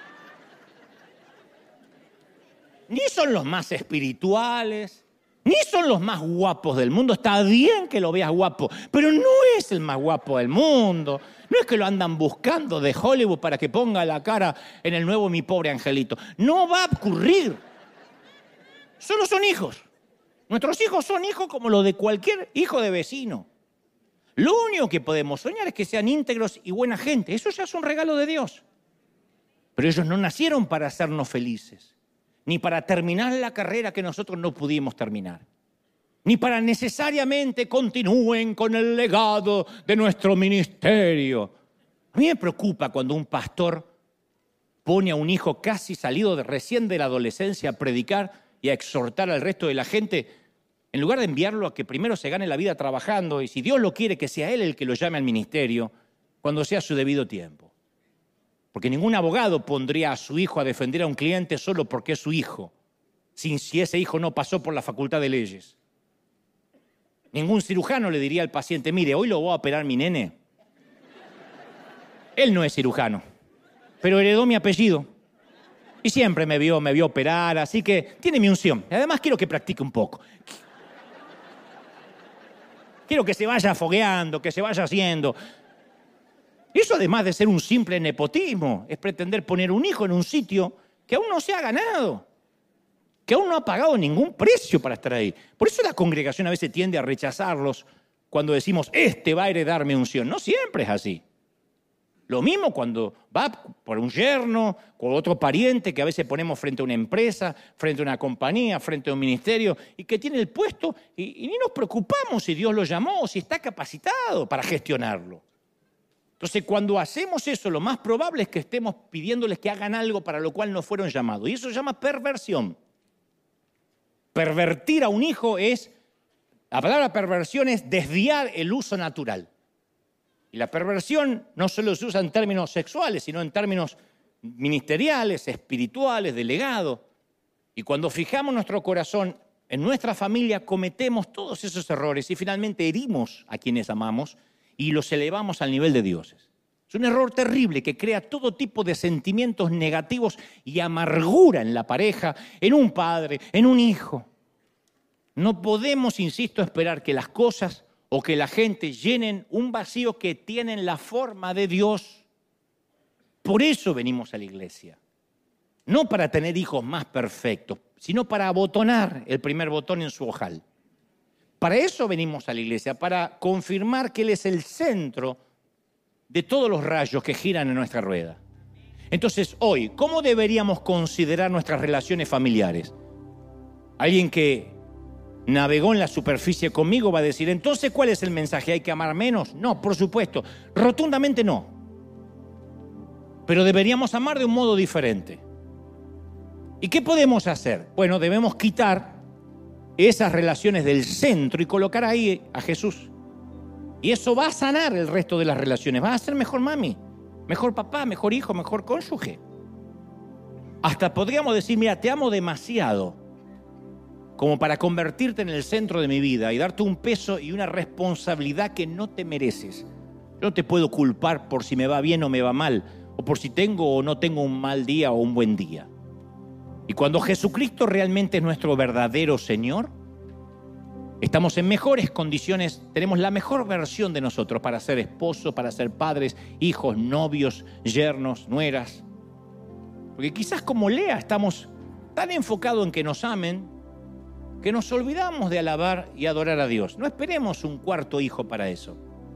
Ni son los más espirituales, ni son los más guapos del mundo. Está bien que lo veas guapo, pero no es el más guapo del mundo. No es que lo andan buscando de Hollywood para que ponga la cara en el nuevo Mi Pobre Angelito. No va a ocurrir. Solo son hijos. Nuestros hijos son hijos como los de cualquier hijo de vecino. Lo único que podemos soñar es que sean íntegros y buena gente. Eso ya es un regalo de Dios. Pero ellos no nacieron para hacernos felices, ni para terminar la carrera que nosotros no pudimos terminar, ni para necesariamente continúen con el legado de nuestro ministerio. A mí me preocupa cuando un pastor pone a un hijo casi salido recién de la adolescencia a predicar y a exhortar al resto de la gente, en lugar de enviarlo a que primero se gane la vida trabajando y si Dios lo quiere que sea él el que lo llame al ministerio cuando sea su debido tiempo. Porque ningún abogado pondría a su hijo a defender a un cliente solo porque es su hijo, si ese hijo no pasó por la facultad de leyes. Ningún cirujano le diría al paciente, mire, hoy lo voy a operar mi nene. Él no es cirujano, pero heredó mi apellido. Y siempre me vio operar, así que tiene mi unción. Además quiero que practique un poco. Quiero que se vaya fogueando, que se vaya haciendo. Eso, además de ser un simple nepotismo, es pretender poner un hijo en un sitio que aún no se ha ganado, que aún no ha pagado ningún precio para estar ahí. Por eso la congregación a veces tiende a rechazarlos cuando decimos, este va a heredar mi unción. No siempre es así. Lo mismo cuando va por un yerno, con otro pariente que a veces ponemos frente a una empresa, frente a una compañía, frente a un ministerio, y que tiene el puesto y ni nos preocupamos si Dios lo llamó o si está capacitado para gestionarlo. Entonces, cuando hacemos eso, lo más probable es que estemos pidiéndoles que hagan algo para lo cual no fueron llamados. Y eso se llama perversión. Pervertir a un hijo la palabra perversión es desviar el uso natural. Y la perversión no solo se usa en términos sexuales, sino en términos ministeriales, espirituales, de legado. Y cuando fijamos nuestro corazón en nuestra familia, cometemos todos esos errores y finalmente herimos a quienes amamos y los elevamos al nivel de dioses. Es un error terrible que crea todo tipo de sentimientos negativos y amargura en la pareja, en un padre, en un hijo. No podemos, insisto, esperar que las cosas o que la gente llenen un vacío que tienen la forma de Dios. Por eso venimos a la iglesia. No para tener hijos más perfectos, sino para abotonar el primer botón en su ojal. Para eso venimos a la iglesia, para confirmar que Él es el centro de todos los rayos que giran en nuestra rueda. Entonces, hoy, ¿cómo deberíamos considerar nuestras relaciones familiares? Alguien que navegó en la superficie conmigo va a decir, entonces, ¿cuál es el mensaje? ¿Hay que amar menos? No, por supuesto, rotundamente no. Pero deberíamos amar de un modo diferente. ¿Y qué podemos hacer? Bueno, debemos quitar esas relaciones del centro y colocar ahí a Jesús. Y eso va a sanar el resto de las relaciones. Va a ser mejor mami, mejor papá, mejor hijo, mejor cónyuge. Hasta podríamos decir, mira, te amo demasiado como para convertirte en el centro de mi vida y darte un peso y una responsabilidad que no te mereces. Yo no te puedo culpar por si me va bien o me va mal, o por si tengo o no tengo un mal día o un buen día. Y cuando Jesucristo realmente es nuestro verdadero Señor, estamos en mejores condiciones, tenemos la mejor versión de nosotros para ser esposos, para ser padres, hijos, novios, yernos, nueras. Porque quizás como Lea estamos tan enfocados en que nos amen que nos olvidamos de alabar y adorar a Dios. No esperemos un cuarto hijo para eso.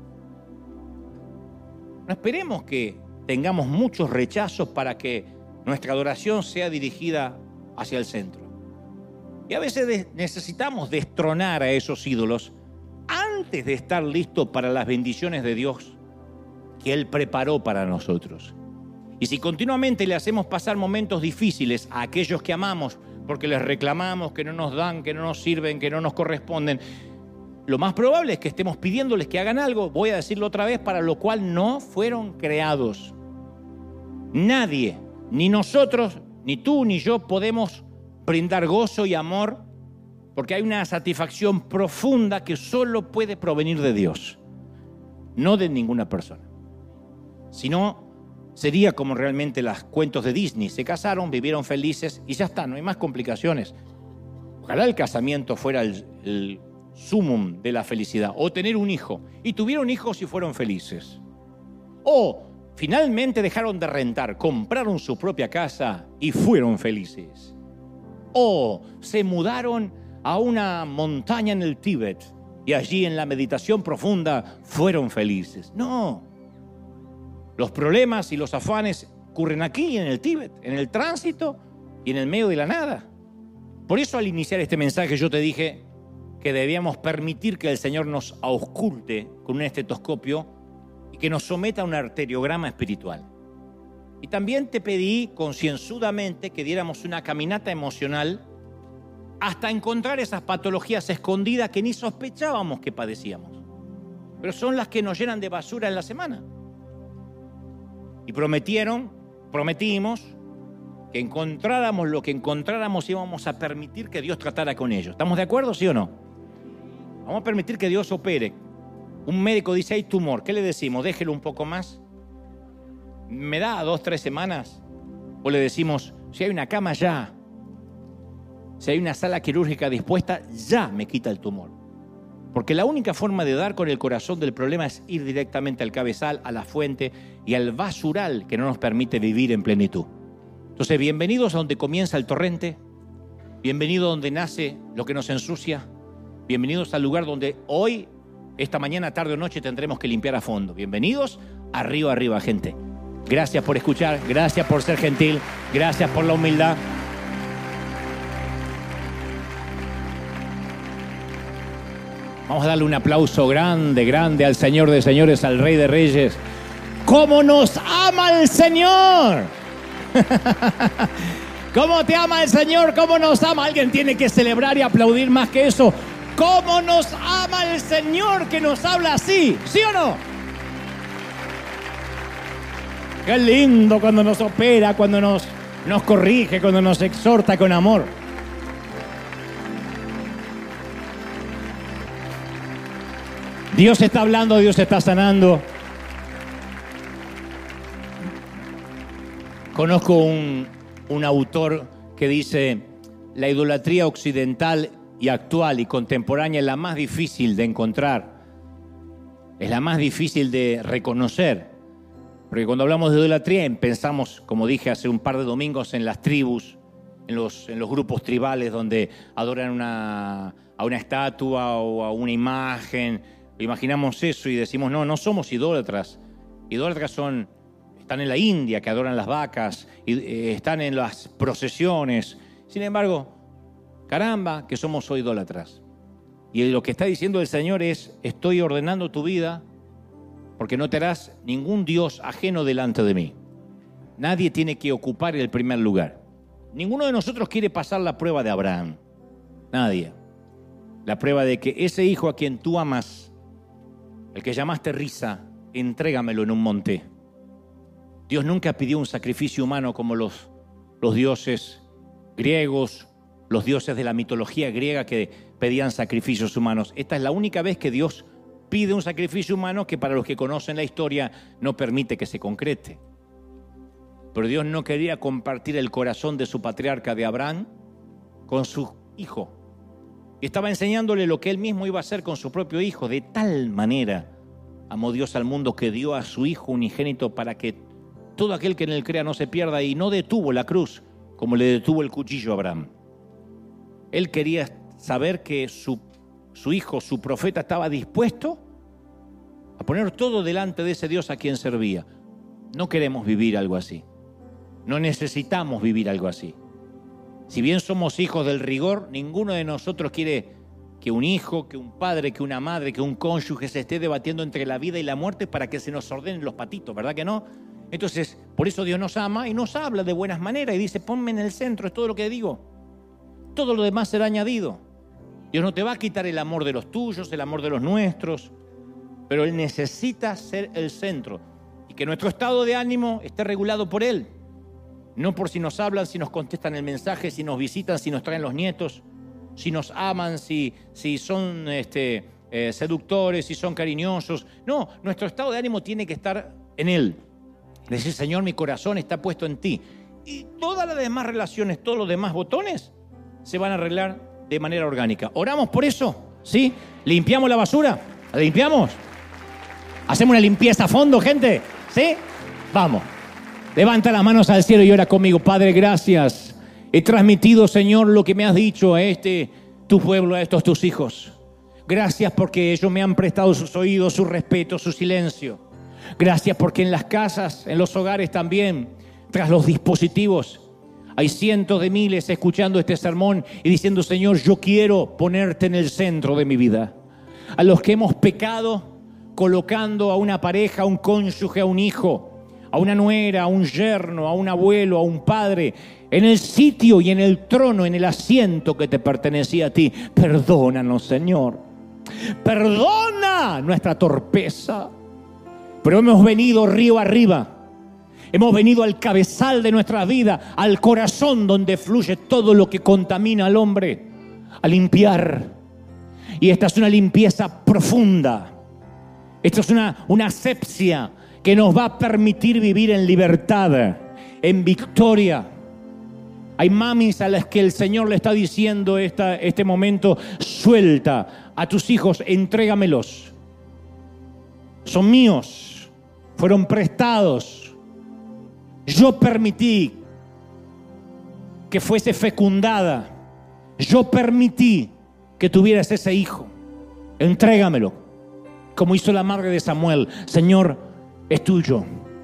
No esperemos que tengamos muchos rechazos para que nuestra adoración sea dirigida hacia el centro. Y a veces necesitamos destronar a esos ídolos antes de estar listos para las bendiciones de Dios que Él preparó para nosotros. Y si continuamente le hacemos pasar momentos difíciles a aquellos que amamos, porque les reclamamos que no nos dan, que no nos sirven, que no nos corresponden, lo más probable es que estemos pidiéndoles que hagan algo, voy a decirlo otra vez, para lo cual no fueron creados. Nadie, ni nosotros, ni tú, ni yo, podemos brindar gozo y amor, porque hay una satisfacción profunda que solo puede provenir de Dios, no de ninguna persona. Si no, sería como realmente los cuentos de Disney. Se casaron, vivieron felices y ya está, no hay más complicaciones. Ojalá el casamiento fuera el sumum de la felicidad, o tener un hijo, y tuvieron hijos y fueron felices. O finalmente dejaron de rentar, compraron su propia casa y fueron felices. O se mudaron a una montaña en el Tíbet y allí en la meditación profunda fueron felices. No. Los problemas y los afanes ocurren aquí en el Tíbet, en el tránsito y en el medio de la nada. Por eso al iniciar este mensaje yo te dije que debíamos permitir que el Señor nos ausculte con un estetoscopio y que nos someta a un arteriograma espiritual. Y también te pedí concienzudamente que diéramos una caminata emocional hasta encontrar esas patologías escondidas que ni sospechábamos que padecíamos, pero son las que nos llenan de basura en la semana. Y prometimos que encontráramos lo que encontráramos, íbamos a permitir que Dios tratara con ellos. ¿Estamos de acuerdo, sí o no? Vamos a permitir que Dios opere. Un médico dice, hay tumor. ¿Qué le decimos? Déjelo un poco más. ¿Me da 2 o 3 semanas? O le decimos, si hay una cama ya, si hay una sala quirúrgica dispuesta, ya me quita el tumor. Porque la única forma de dar con el corazón del problema es ir directamente al cabezal, a la fuente y al basural que no nos permite vivir en plenitud. Entonces, bienvenidos a donde comienza el torrente, bienvenidos a donde nace lo que nos ensucia, bienvenidos al lugar donde hoy, esta mañana, tarde o noche tendremos que limpiar a fondo. Bienvenidos, arriba, arriba, gente. Gracias por escuchar, gracias por ser gentil, gracias por la humildad. Vamos a darle un aplauso grande, grande al Señor de señores, al Rey de reyes. ¡Cómo nos ama el Señor! ¿Cómo te ama el Señor? ¿Cómo nos ama? Alguien tiene que celebrar y aplaudir más que eso. ¿Cómo nos ama el Señor que nos habla así? ¿Sí o no? Qué lindo cuando nos opera, cuando nos corrige, cuando nos exhorta con amor. Dios está hablando, Dios está sanando. Conozco un autor que dice, la idolatría occidental y actual y contemporánea es la más difícil de encontrar, es la más difícil de reconocer. Porque cuando hablamos de idolatría pensamos, como dije hace un par de domingos, en las tribus, en los grupos tribales donde adoran a una estatua o a una imagen. Imaginamos eso y decimos, no somos idólatras. Idólatras están en la India, que adoran las vacas, y están en las procesiones. Sin embargo, caramba, que somos hoy idólatras. Y lo que está diciendo el Señor es, estoy ordenando tu vida porque no te harás ningún Dios ajeno delante de mí. Nadie tiene que ocupar el primer lugar. Ninguno de nosotros quiere pasar la prueba de Abraham. Nadie. La prueba de que ese hijo a quien tú amas, el que llamaste risa, entrégamelo en un monte. Dios nunca pidió un sacrificio humano como los dioses griegos, los dioses de la mitología griega que pedían sacrificios humanos. Esta es la única vez que Dios pide un sacrificio humano que para los que conocen la historia no permite que se concrete. Pero Dios no quería compartir el corazón de su patriarca de Abraham con su hijo. Y estaba enseñándole lo que él mismo iba a hacer con su propio hijo. De tal manera amó Dios al mundo que dio a su hijo unigénito para que todo aquel que en él crea no se pierda, y no detuvo la cruz como le detuvo el cuchillo a Abraham. Él quería saber que su hijo, su profeta, estaba dispuesto a poner todo delante de ese Dios a quien servía. No queremos vivir algo así. No necesitamos vivir algo así. Si bien somos hijos del rigor, ninguno de nosotros quiere que un hijo, que un padre, que una madre, que un cónyuge se esté debatiendo entre la vida y la muerte para que se nos ordenen los patitos, ¿verdad que no? Entonces, por eso Dios nos ama y nos habla de buenas maneras y dice, ponme en el centro, es todo lo que digo. Todo lo demás será añadido. Dios no te va a quitar el amor de los tuyos, el amor de los nuestros, pero Él necesita ser el centro y que nuestro estado de ánimo esté regulado por Él. No por si nos hablan, si nos contestan el mensaje, si nos visitan, si nos traen los nietos, si nos aman, si son seductores, si son cariñosos. No, nuestro estado de ánimo tiene que estar en Él. Decir, Señor, mi corazón está puesto en ti. Y todas las demás relaciones, todos los demás botones se van a arreglar de manera orgánica. ¿Oramos por eso? ¿Sí? ¿Limpiamos la basura? ¿La limpiamos? ¿Hacemos una limpieza a fondo, gente? ¿Sí? Vamos. Levanta las manos al cielo y ora conmigo. Padre, gracias. He transmitido, Señor, lo que me has dicho a tu pueblo, a estos tus hijos. Gracias porque ellos me han prestado sus oídos, su respeto, su silencio. Gracias porque en las casas, en los hogares también, tras los dispositivos, hay cientos de miles escuchando este sermón y diciendo, Señor, yo quiero ponerte en el centro de mi vida. A los que hemos pecado, colocando a una pareja, a un cónyuge, a un hijo, a una nuera, a un yerno, a un abuelo, a un padre, en el sitio y en el trono, en el asiento que te pertenecía a ti. Perdónanos, Señor. Perdona nuestra torpeza. Pero hemos venido río arriba. Hemos venido al cabezal de nuestra vida, al corazón donde fluye todo lo que contamina al hombre, a limpiar. Y esta es una limpieza profunda. Esta es una asepsia que nos va a permitir vivir en libertad, en victoria. Hay mamis a las que el Señor le está diciendo este momento, suelta a tus hijos, entrégamelos. Son míos, fueron prestados. Yo permití que fuese fecundada. Yo permití que tuvieras ese hijo. Entrégamelo. Como hizo la madre de Samuel. Señor, es tuyo.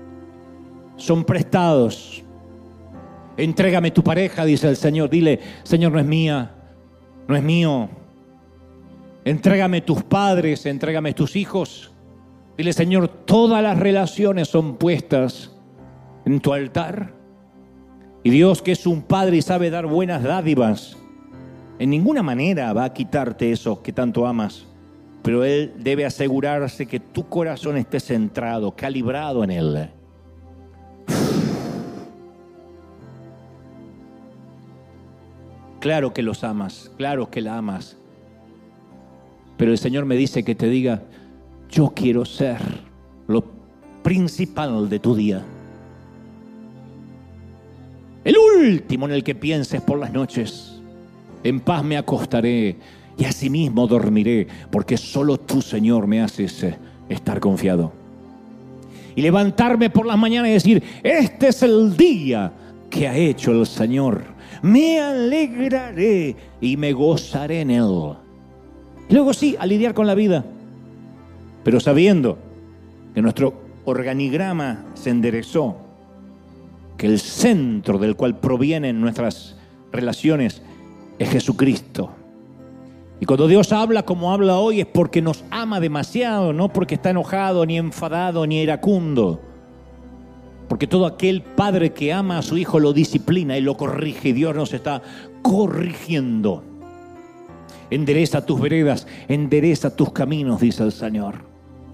Son prestados. Entrégame tu pareja, dice el Señor. Dile, Señor, no es mía, no es mío. Entrégame tus padres, entrégame tus hijos. Dile, Señor, todas las relaciones son puestas en tu altar. Y Dios, que es un Padre y sabe dar buenas dádivas, en ninguna manera va a quitarte eso que tanto amas. Pero Él debe asegurarse que tu corazón esté centrado, calibrado en Él. Claro que los amas, claro que la amas. Pero el Señor me dice que te diga, yo quiero ser lo principal de tu día. El último en el que pienses por las noches. En paz me acostaré y asimismo dormiré, porque solo tú, Señor, me haces estar confiado. Y levantarme por las mañanas y decir, este es el día que ha hecho el Señor. Me alegraré y me gozaré en Él. Y luego sí, a lidiar con la vida. Pero sabiendo que nuestro organigrama se enderezó, que el centro del cual provienen nuestras relaciones es Jesucristo. Y cuando Dios habla como habla hoy es porque nos ama demasiado, no porque está enojado, ni enfadado, ni iracundo. Porque todo aquel padre que ama a su hijo lo disciplina y lo corrige. Y Dios nos está corrigiendo. Endereza tus veredas, endereza tus caminos, dice el Señor.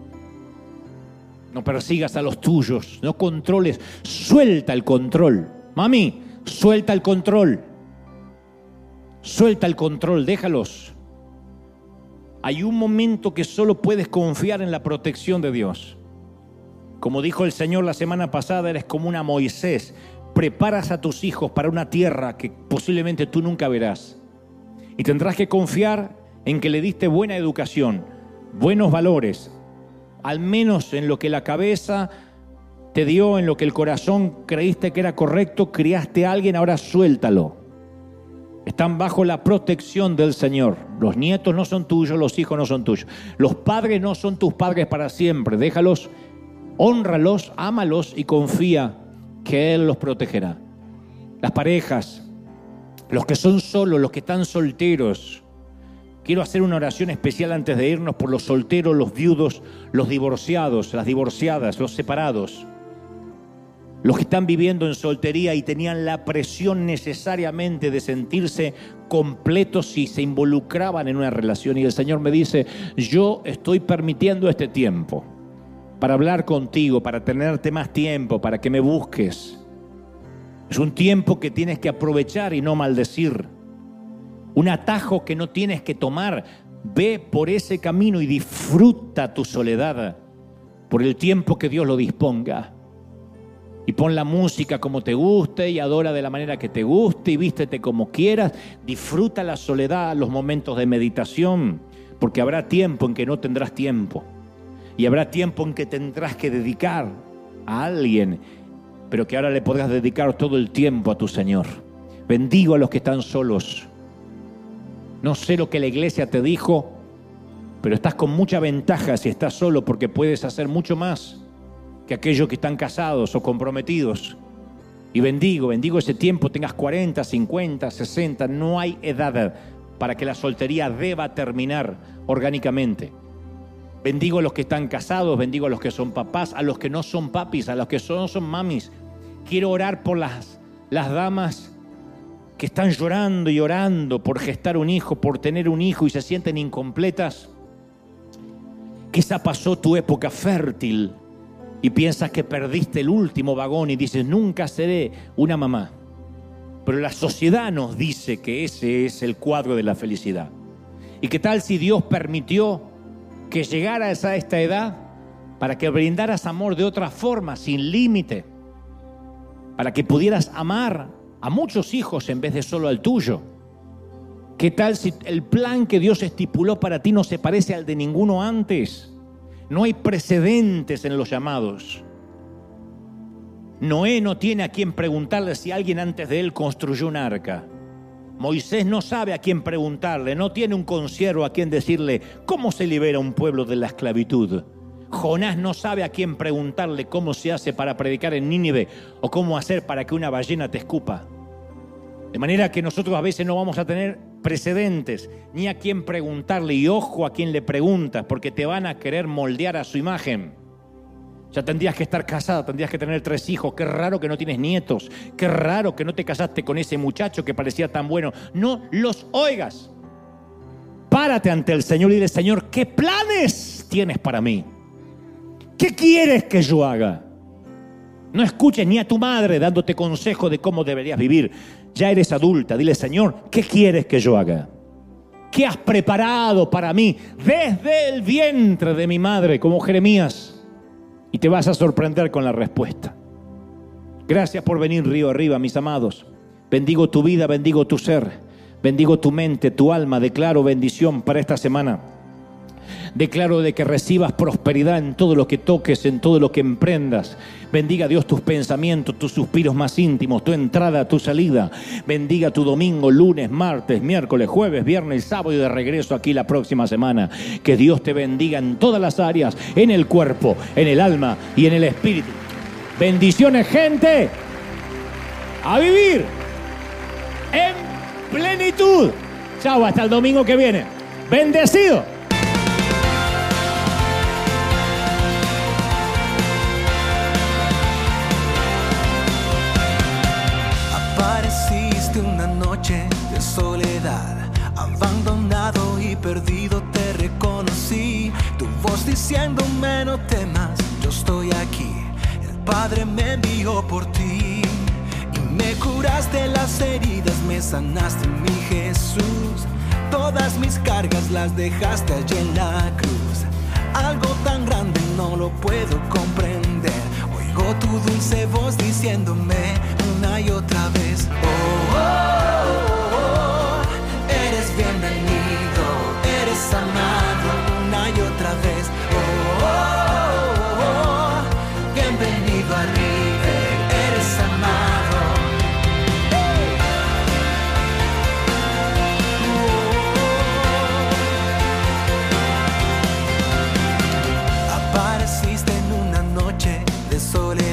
No persigas a los tuyos, no controles, suelta el control. Mami, suelta el control. Suelta el control, déjalos. Hay un momento que solo puedes confiar en la protección de Dios. Como dijo el Señor la semana pasada, eres como una Moisés. Preparas a tus hijos para una tierra que posiblemente tú nunca verás. Y tendrás que confiar en que le diste buena educación, buenos valores, al menos en lo que la cabeza te dio, en lo que el corazón creíste que era correcto, criaste a alguien, ahora suéltalo. Están bajo la protección del Señor. Los nietos no son tuyos, los hijos no son tuyos. Los padres no son tus padres para siempre. Déjalos, hónralos, ámalos y confía que Él los protegerá. Las parejas, los que son solos, los que están solteros. Quiero hacer una oración especial antes de irnos por los solteros, los viudos, los divorciados, las divorciadas, los separados. Los que están viviendo en soltería y tenían la presión necesariamente de sentirse completos si se involucraban en una relación. Y el Señor me dice, yo estoy permitiendo este tiempo para hablar contigo, para tenerte más tiempo, para que me busques. Es un tiempo que tienes que aprovechar y no maldecir. Un atajo que no tienes que tomar. Ve por ese camino y disfruta tu soledad por el tiempo que Dios lo disponga. Y pon la música como te guste y adora de la manera que te guste y vístete como quieras. Disfruta la soledad, los momentos de meditación, porque habrá tiempo en que no tendrás tiempo. Y habrá tiempo en que tendrás que dedicar a alguien, pero que ahora le podrás dedicar todo el tiempo a tu Señor. Bendigo a los que están solos. No sé lo que la iglesia te dijo, pero estás con mucha ventaja si estás solo, porque puedes hacer mucho más que aquellos que están casados o comprometidos. Y bendigo ese tiempo, tengas 40, 50, 60, no hay edad para que la soltería deba terminar orgánicamente. Bendigo a los que están casados, bendigo a los que son papás, a los que no son papis, a los que no son mamis. Quiero orar por las damas que están llorando y orando por gestar un hijo, por tener un hijo y se sienten incompletas. Quizá pasó tu época fértil y piensas que perdiste el último vagón y dices, nunca seré una mamá. Pero la sociedad nos dice que ese es el cuadro de la felicidad. ¿Y qué tal si Dios permitió que llegaras a esta edad para que brindaras amor de otra forma, sin límite? Para que pudieras amar a muchos hijos en vez de solo al tuyo. ¿Qué tal si el plan que Dios estipuló para ti no se parece al de ninguno antes? No hay precedentes en los llamados. Noé no tiene a quien preguntarle si alguien antes de él construyó un arca. Moisés no sabe a quién preguntarle, no tiene un consiervo a quien decirle cómo se libera un pueblo de la esclavitud. Jonás no sabe a quién preguntarle cómo se hace para predicar en Nínive o cómo hacer para que una ballena te escupa. De manera que nosotros a veces no vamos a tener precedentes, ni a quién preguntarle, y ojo a quién le preguntas, porque te van a querer moldear a su imagen. Ya tendrías que estar casada, tendrías que tener 3 hijos, qué raro que no tienes nietos, qué raro que no te casaste con ese muchacho que parecía tan bueno. No los oigas. Párate ante el Señor y dile, Señor, ¿qué planes tienes para mí? ¿Qué quieres que yo haga? No escuches ni a tu madre dándote consejo de cómo deberías vivir. Ya eres adulta, dile, Señor, ¿qué quieres que yo haga? ¿Qué has preparado para mí desde el vientre de mi madre, como Jeremías? Y te vas a sorprender con la respuesta. Gracias por venir río arriba, mis amados. Bendigo tu vida, bendigo tu ser, bendigo tu mente, tu alma. Declaro bendición para esta semana. Declaro de que recibas prosperidad en todo lo que toques, en todo lo que emprendas. Bendiga Dios tus pensamientos, tus suspiros más íntimos, tu entrada, tu salida. Bendiga tu domingo, lunes, martes, miércoles, jueves, viernes, sábado y de regreso aquí la próxima semana. Que Dios te bendiga en todas las áreas, en el cuerpo, en el alma y en el espíritu. Bendiciones, gente. A vivir en plenitud. Chao, hasta el domingo que viene. Bendecido. Apareciste una noche de soledad, abandonado y perdido te reconocí. Tu voz diciéndome no temas, yo estoy aquí. El Padre me envió por ti y me curaste las heridas, me sanaste, mi Jesús. Todas mis cargas las dejaste allí en la cruz. Algo tan grande no lo puedo comprender. Oigo tu dulce voz diciéndome una y otra vez, oh, oh, oh, oh, eres bienvenido, eres amado una y otra vez, oh, oh, oh, oh, bienvenido a River, eres amado.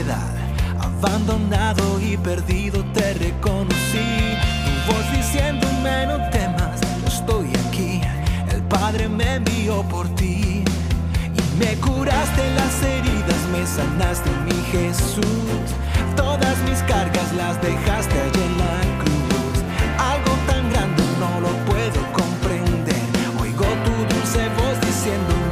soledad, abandonado y perdido te reconocí. Tu voz diciéndome no temas, yo estoy aquí. El Padre me envió por ti. Y me curaste las heridas, me sanaste, mi Jesús. Todas mis cargas las dejaste allí en la cruz. Algo tan grande no lo puedo comprender. Oigo tu dulce voz diciendo